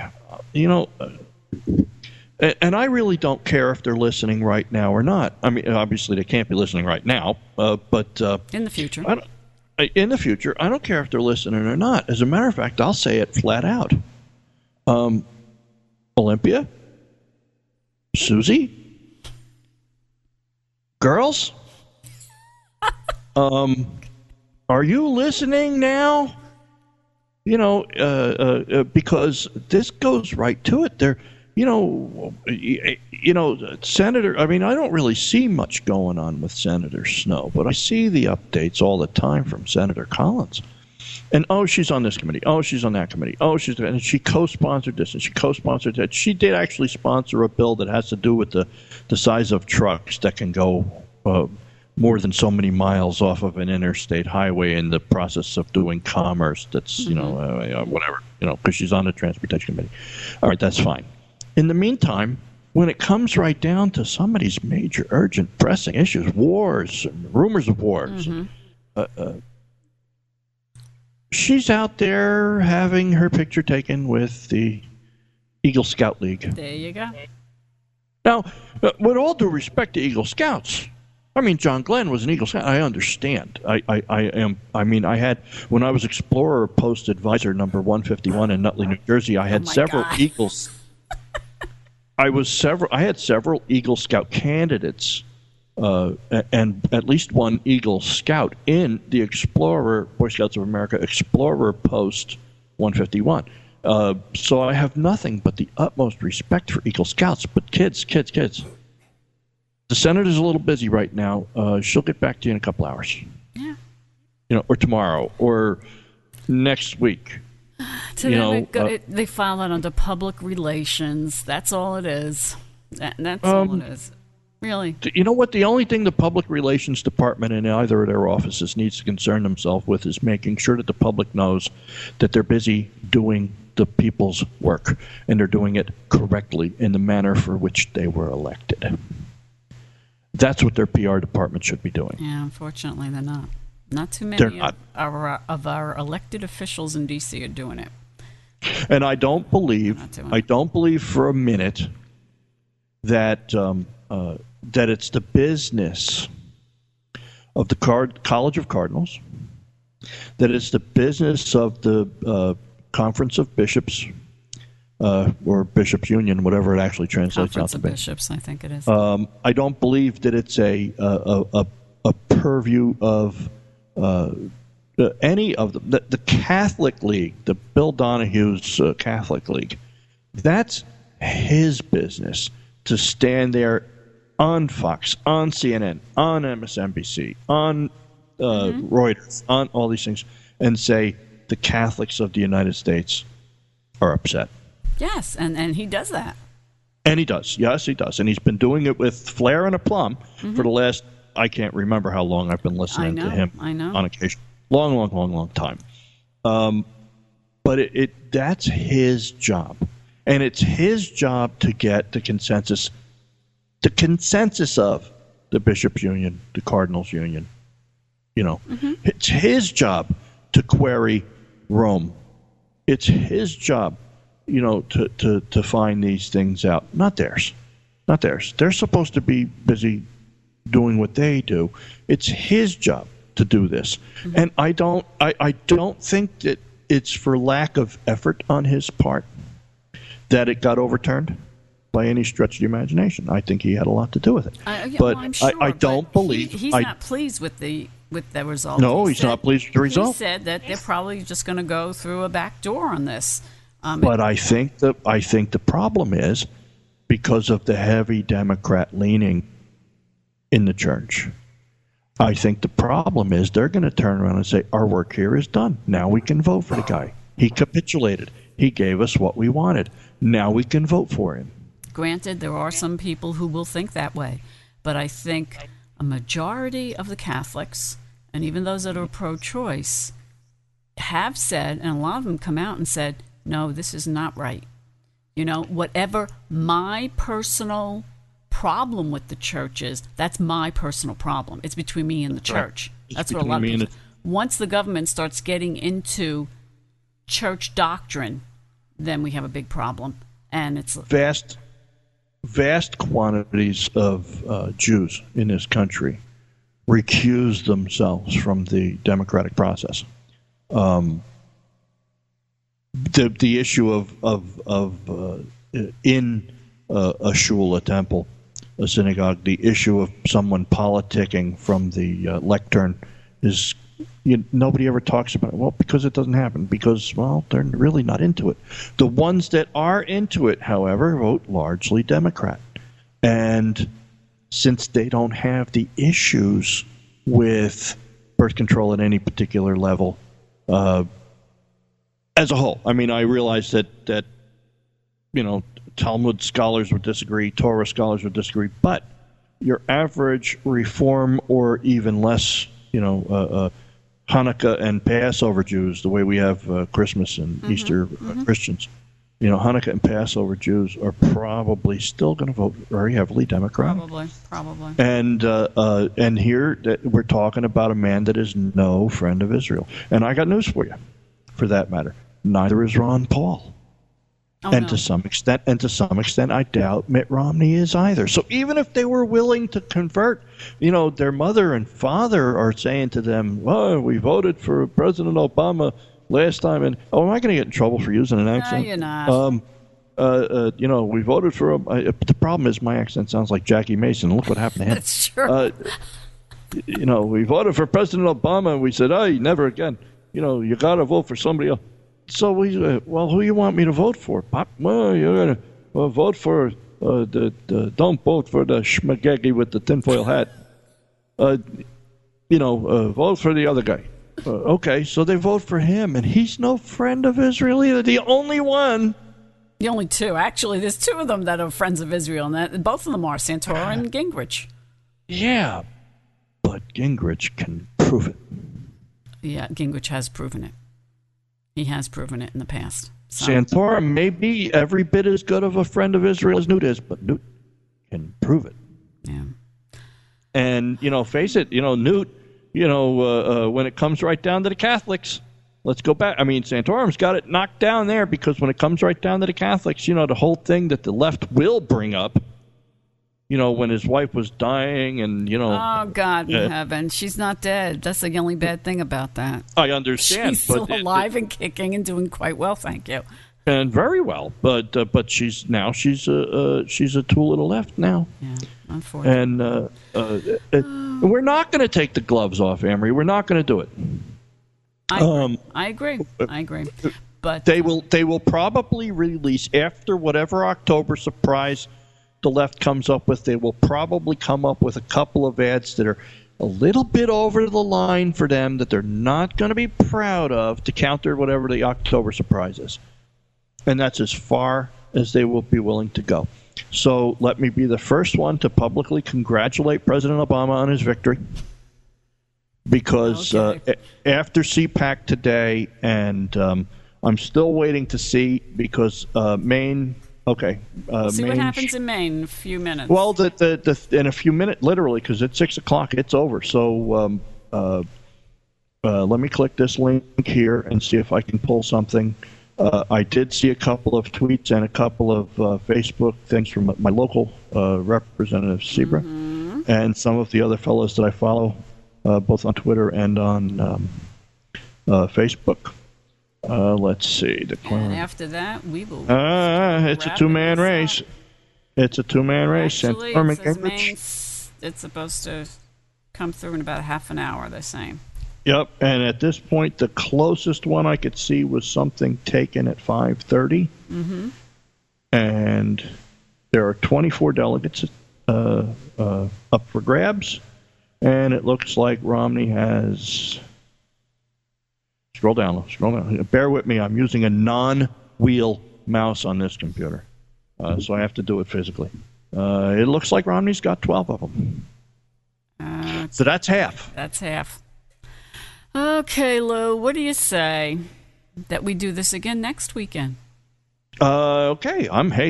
Speaker 2: And I really don't care if they're listening right now or not. I mean, obviously they can't be listening right now, but
Speaker 1: in the future.
Speaker 2: In the future, I don't care if they're listening or not. As a matter of fact, I'll say it flat out. Olympia, Susie, girls, are you listening now? Because this goes right to it. Senator, I mean, I don't really see much going on with Senator Snowe, but I see the updates all the time from Senator Collins. And, oh, she's on this committee. Oh, she's on that committee. Oh, and she co-sponsored this and she co-sponsored that. She did actually sponsor a bill that has to do with the size of trucks that can go more than so many miles off of an interstate highway in the process of doing commerce. That's, whatever, because she's on the Transportation Committee. All right, that's fine. In the meantime, when it comes right down to some of these major, urgent, pressing issues, wars, rumors of wars, she's out there having her picture taken with the Eagle Scout League.
Speaker 1: There you go.
Speaker 2: Now, with all due respect to Eagle Scouts, I mean, John Glenn was an Eagle Scout. I understand. I had, when I was Explorer Post Advisor number 151 in Nutley, New Jersey, I had several Eagles. I had several Eagle Scout candidates and at least one Eagle Scout in the Explorer, Boy Scouts of America Explorer Post 151. So I have nothing but the utmost respect for Eagle Scouts. But kids. The senator's a little busy right now. She'll get back to you in a couple hours.
Speaker 1: Yeah.
Speaker 2: Or tomorrow, or next week.
Speaker 1: Today they file that under public relations. That's all it is. That's all it is. Really.
Speaker 2: You know what? The only thing the public relations department in either of their offices needs to concern themselves with is making sure that the public knows that they're busy doing the people's work, and they're doing it correctly in the manner for which they were elected. That's what their PR department should be doing.
Speaker 1: Yeah, unfortunately, they're not. Not too many of our elected officials in D.C. are doing it.
Speaker 2: And I don't believe for a minute that that it's the business of the College of Cardinals, that it's the business of the Conference of Bishops, or Bishops Union, whatever it actually translates out to be.
Speaker 1: Conference of Bishops, I think it is.
Speaker 2: I don't believe that it's a purview of any of them. The Catholic League, the Bill Donohue's Catholic League, that's his business to stand there on Fox, on CNN, on MSNBC, on Reuters, on all these things, and say the Catholics of the United States are upset.
Speaker 1: Yes, and he does that.
Speaker 2: And he does. Yes, he does. And he's been doing it with flair and aplomb for the last, I can't remember how long I've been listening to him on occasion. Long time. But that's his job. And it's his job to get the consensus of the Bishops' Union, the Cardinals' Union. It's his job to query Rome. It's his job, to find these things out. Not theirs. They're supposed to be busy doing what they do. It's his job to do this. And I don't think that it's for lack of effort on his part that it got overturned by any stretch of the imagination. I think he had a lot to do with it. I don't believe
Speaker 1: he's not pleased with the result.
Speaker 2: No, he's not pleased with the result.
Speaker 1: He said that they're probably just going to go through a back door on this.
Speaker 2: But I think the problem is because of the heavy Democrat leaning in the church. I think the problem is they're going to turn around and say, our work here is done. Now we can vote for the guy. He capitulated. He gave us what we wanted. Now we can vote for him.
Speaker 1: Granted, there are some people who will think that way. But I think a majority of the Catholics, and even those that are pro-choice, have said, and a lot of them come out and said, no, this is not right. Whatever my personal problem with the church is, that's my personal problem. It's between me and the church. That's what a lot of people. Once the government starts getting into church doctrine, then we have a big problem. And it's vast quantities of Jews in this country recuse themselves from the democratic process. The issue of in a shul, a temple, a synagogue, the issue of someone politicking from the lectern is nobody ever talks about it. Well, because it doesn't happen. Because, well, they're really not into it. The ones that are into it, however, vote largely Democrat. And since they don't have the issues with birth control at any particular level, as a whole, I mean, I realize that Talmud scholars would disagree, Torah scholars would disagree, but your average Reform or even less, Hanukkah and Passover Jews, the way we have Christmas and Easter Christians, Hanukkah and Passover Jews are probably still going to vote very heavily Democratic. Probably.
Speaker 2: And here we're talking about a man that is no friend of Israel. And I got news for you, for that matter. Neither is Ron Paul. To some extent, I doubt Mitt Romney is either. So even if they were willing to convert, their mother and father are saying to them, "Oh, we voted for President Obama last time," and am I going to get in trouble for using an accent?
Speaker 1: No, you're not.
Speaker 2: we voted for him. The problem is my accent sounds like Jackie Mason. Look what happened to him.
Speaker 1: That's true.
Speaker 2: We voted for President Obama, and we said, hey, never again. You got to vote for somebody else. So we said, well, who you want me to vote for, Pop? Well, you're going to vote for don't vote for the schmagegi with the tinfoil hat. Vote for the other guy. Okay, so they vote for him, and he's no friend of Israel either. The only one.
Speaker 1: The only two. Actually, there's two of them that are friends of Israel, and both of them are Santorum and Gingrich.
Speaker 2: Yeah, but Gingrich can prove it.
Speaker 1: Yeah, Gingrich has proven it. He has proven it in the past. So.
Speaker 2: Santorum may be every bit as good of a friend of Israel as Newt is, but Newt can prove it.
Speaker 1: Yeah.
Speaker 2: And, face it, Newt, when it comes right down to the Catholics, let's go back. I mean, Santorum's got it knocked down there because when it comes right down to the Catholics, the whole thing that the left will bring up, when his wife was dying and,
Speaker 1: Oh, God in heaven. She's not dead. That's the only bad thing about that.
Speaker 2: I understand.
Speaker 1: She's still alive and kicking and doing quite well, thank you.
Speaker 2: And very well. But she's a tool of the left now.
Speaker 1: Yeah, unfortunately.
Speaker 2: And we're not going to take the gloves off, Amory. We're not going to do it.
Speaker 1: I agree. But
Speaker 2: they will probably release after whatever October surprise the left comes up with. They will probably come up with a couple of ads that are a little bit over the line for them that they're not going to be proud of to counter whatever the October surprise is. And that's as far as they will be willing to go. So let me be the first one to publicly congratulate President Obama on his victory. Because after CPAC today, and I'm still waiting to see because Maine. Okay.
Speaker 1: We'll see what happens in Maine in a few minutes.
Speaker 2: Well, in a few minutes, literally, because at 6 o'clock it's over. So let me click this link here and see if I can pull something. I did see a couple of tweets and a couple of Facebook things from my local representative, Sebra, and some of the other fellows that I follow, both on Twitter and on Facebook. Let's see.
Speaker 1: And after that, we will.
Speaker 2: It's a two-man race. It's a two-man race.
Speaker 1: Actually, it's supposed to come through in about half an hour, they're saying.
Speaker 2: Yep, and at this point, the closest one I could see was something taken at 5:30. Mm-hmm. And there are 24 delegates up for grabs. And it looks like Romney has... Scroll down. Bear with me. I'm using a non-wheel mouse on this computer, so I have to do it physically. It looks like Romney's got 12 of them. So that's half.
Speaker 1: That's half. Okay, Lou, what do you say that we do this again next weekend?
Speaker 2: Okay.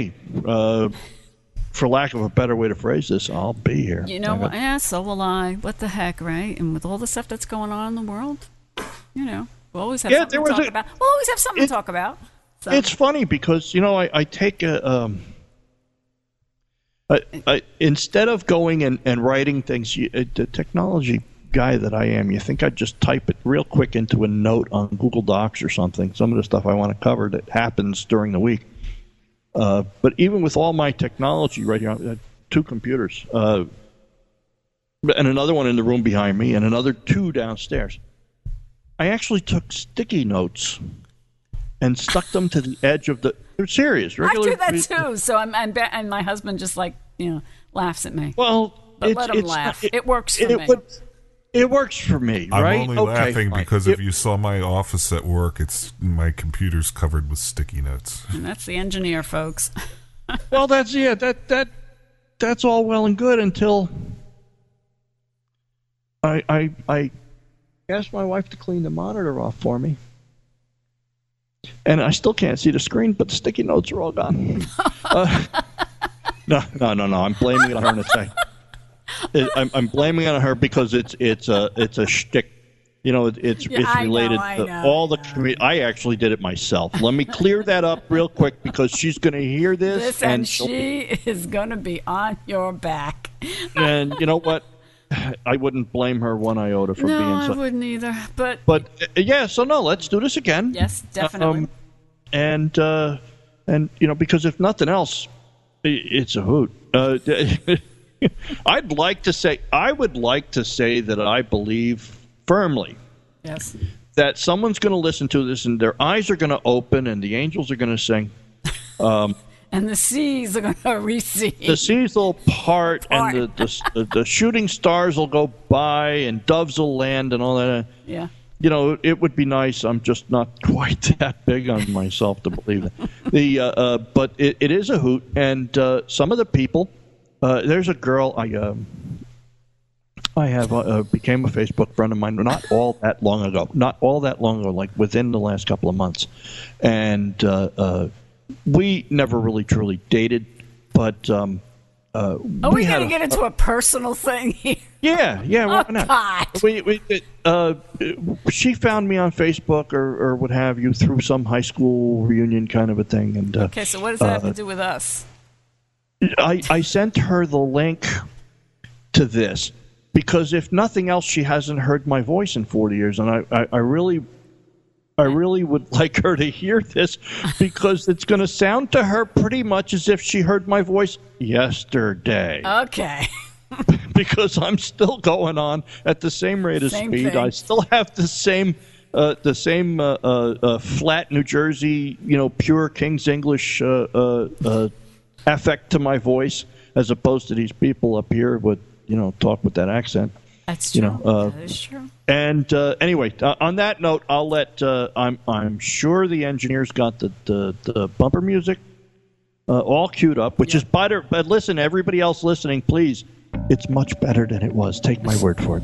Speaker 2: For lack of a better way to phrase this, I'll be here.
Speaker 1: You know what? Yeah, so will I. What the heck, right? And with all the stuff that's going on in the world, we'll always have something to talk about. We'll always have something to talk about. So.
Speaker 2: It's funny because, I take instead of going and writing things, the technology guy that I am, you think I'd just type it real quick into a note on Google Docs or something, some of the stuff I want to cover that happens during the week. But even with all my technology right here, I have 2 computers, and another one in the room behind me, and another 2 downstairs. I actually took sticky notes and stuck them to the edge of the. They're serious.
Speaker 1: I do that too. So and my husband just laughs at me.
Speaker 2: Well,
Speaker 1: but let him laugh. It works for me.
Speaker 2: It works for me, right?
Speaker 3: I'm only laughing because if you saw my office at work, my computer's covered with sticky notes.
Speaker 1: And that's the engineer, folks.
Speaker 2: Well, that's all well and good until I asked my wife to clean the monitor off for me, and I still can't see the screen, but the sticky notes are all gone. No. I'm blaming it on her to say. I'm blaming it on her because it's a shtick. It's related to all the. I actually did it myself. Let me clear that up real quick because she's going to hear this,
Speaker 1: and she is going to be on your back.
Speaker 2: And you know what? I wouldn't blame her one iota for being so.
Speaker 1: No, I wouldn't either. But
Speaker 2: yeah, so no, let's do this again.
Speaker 1: Yes, definitely.
Speaker 2: And, because if nothing else, it's a hoot. I would like to say that I believe firmly that someone's going to listen to this and their eyes are going to open and the angels are going to sing.
Speaker 1: And the seas are going to recede.
Speaker 2: The seas will part. And the shooting stars will go by and doves will land and all that.
Speaker 1: Yeah.
Speaker 2: It would be nice. I'm just not quite that big on myself to believe it. But it is a hoot. And some of the people, there's a girl I have became a Facebook friend of mine not all that long ago, like within the last couple of months. And we never really truly dated, but
Speaker 1: are we going to get into a personal thing here?
Speaker 2: Yeah, why not?
Speaker 1: God.
Speaker 2: She found me on Facebook or what have you through some high school reunion kind of a thing. And
Speaker 1: okay, so what does that have to do with us?
Speaker 2: I sent her the link to this because if nothing else, she hasn't heard my voice in 40 years, and I really would like her to hear this because it's going to sound to her pretty much as if she heard my voice yesterday.
Speaker 1: Okay.
Speaker 2: Because I'm still going on at the same rate of speed. Thing. I still have the same flat New Jersey, pure King's English affect to my voice, as opposed to these people up here would, talk with that accent.
Speaker 1: That's true. That is true.
Speaker 2: And anyway, on that note, I'll let. I'm sure the engineers got the bumper music all queued up, which is better. But listen, everybody else listening, please, it's much better than it was. Take my word for it.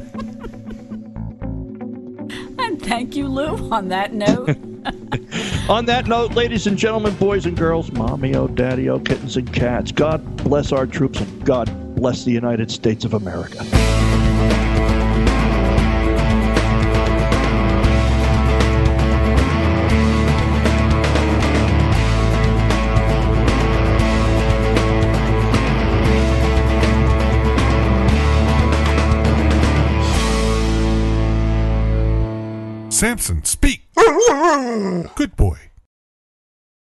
Speaker 1: And thank you, Lou. On that note.
Speaker 2: On that note, ladies and gentlemen, boys and girls, mommy-o, daddy-o, kittens and cats, God bless our troops and God bless the United States of America.
Speaker 3: Samson, speak. Good boy.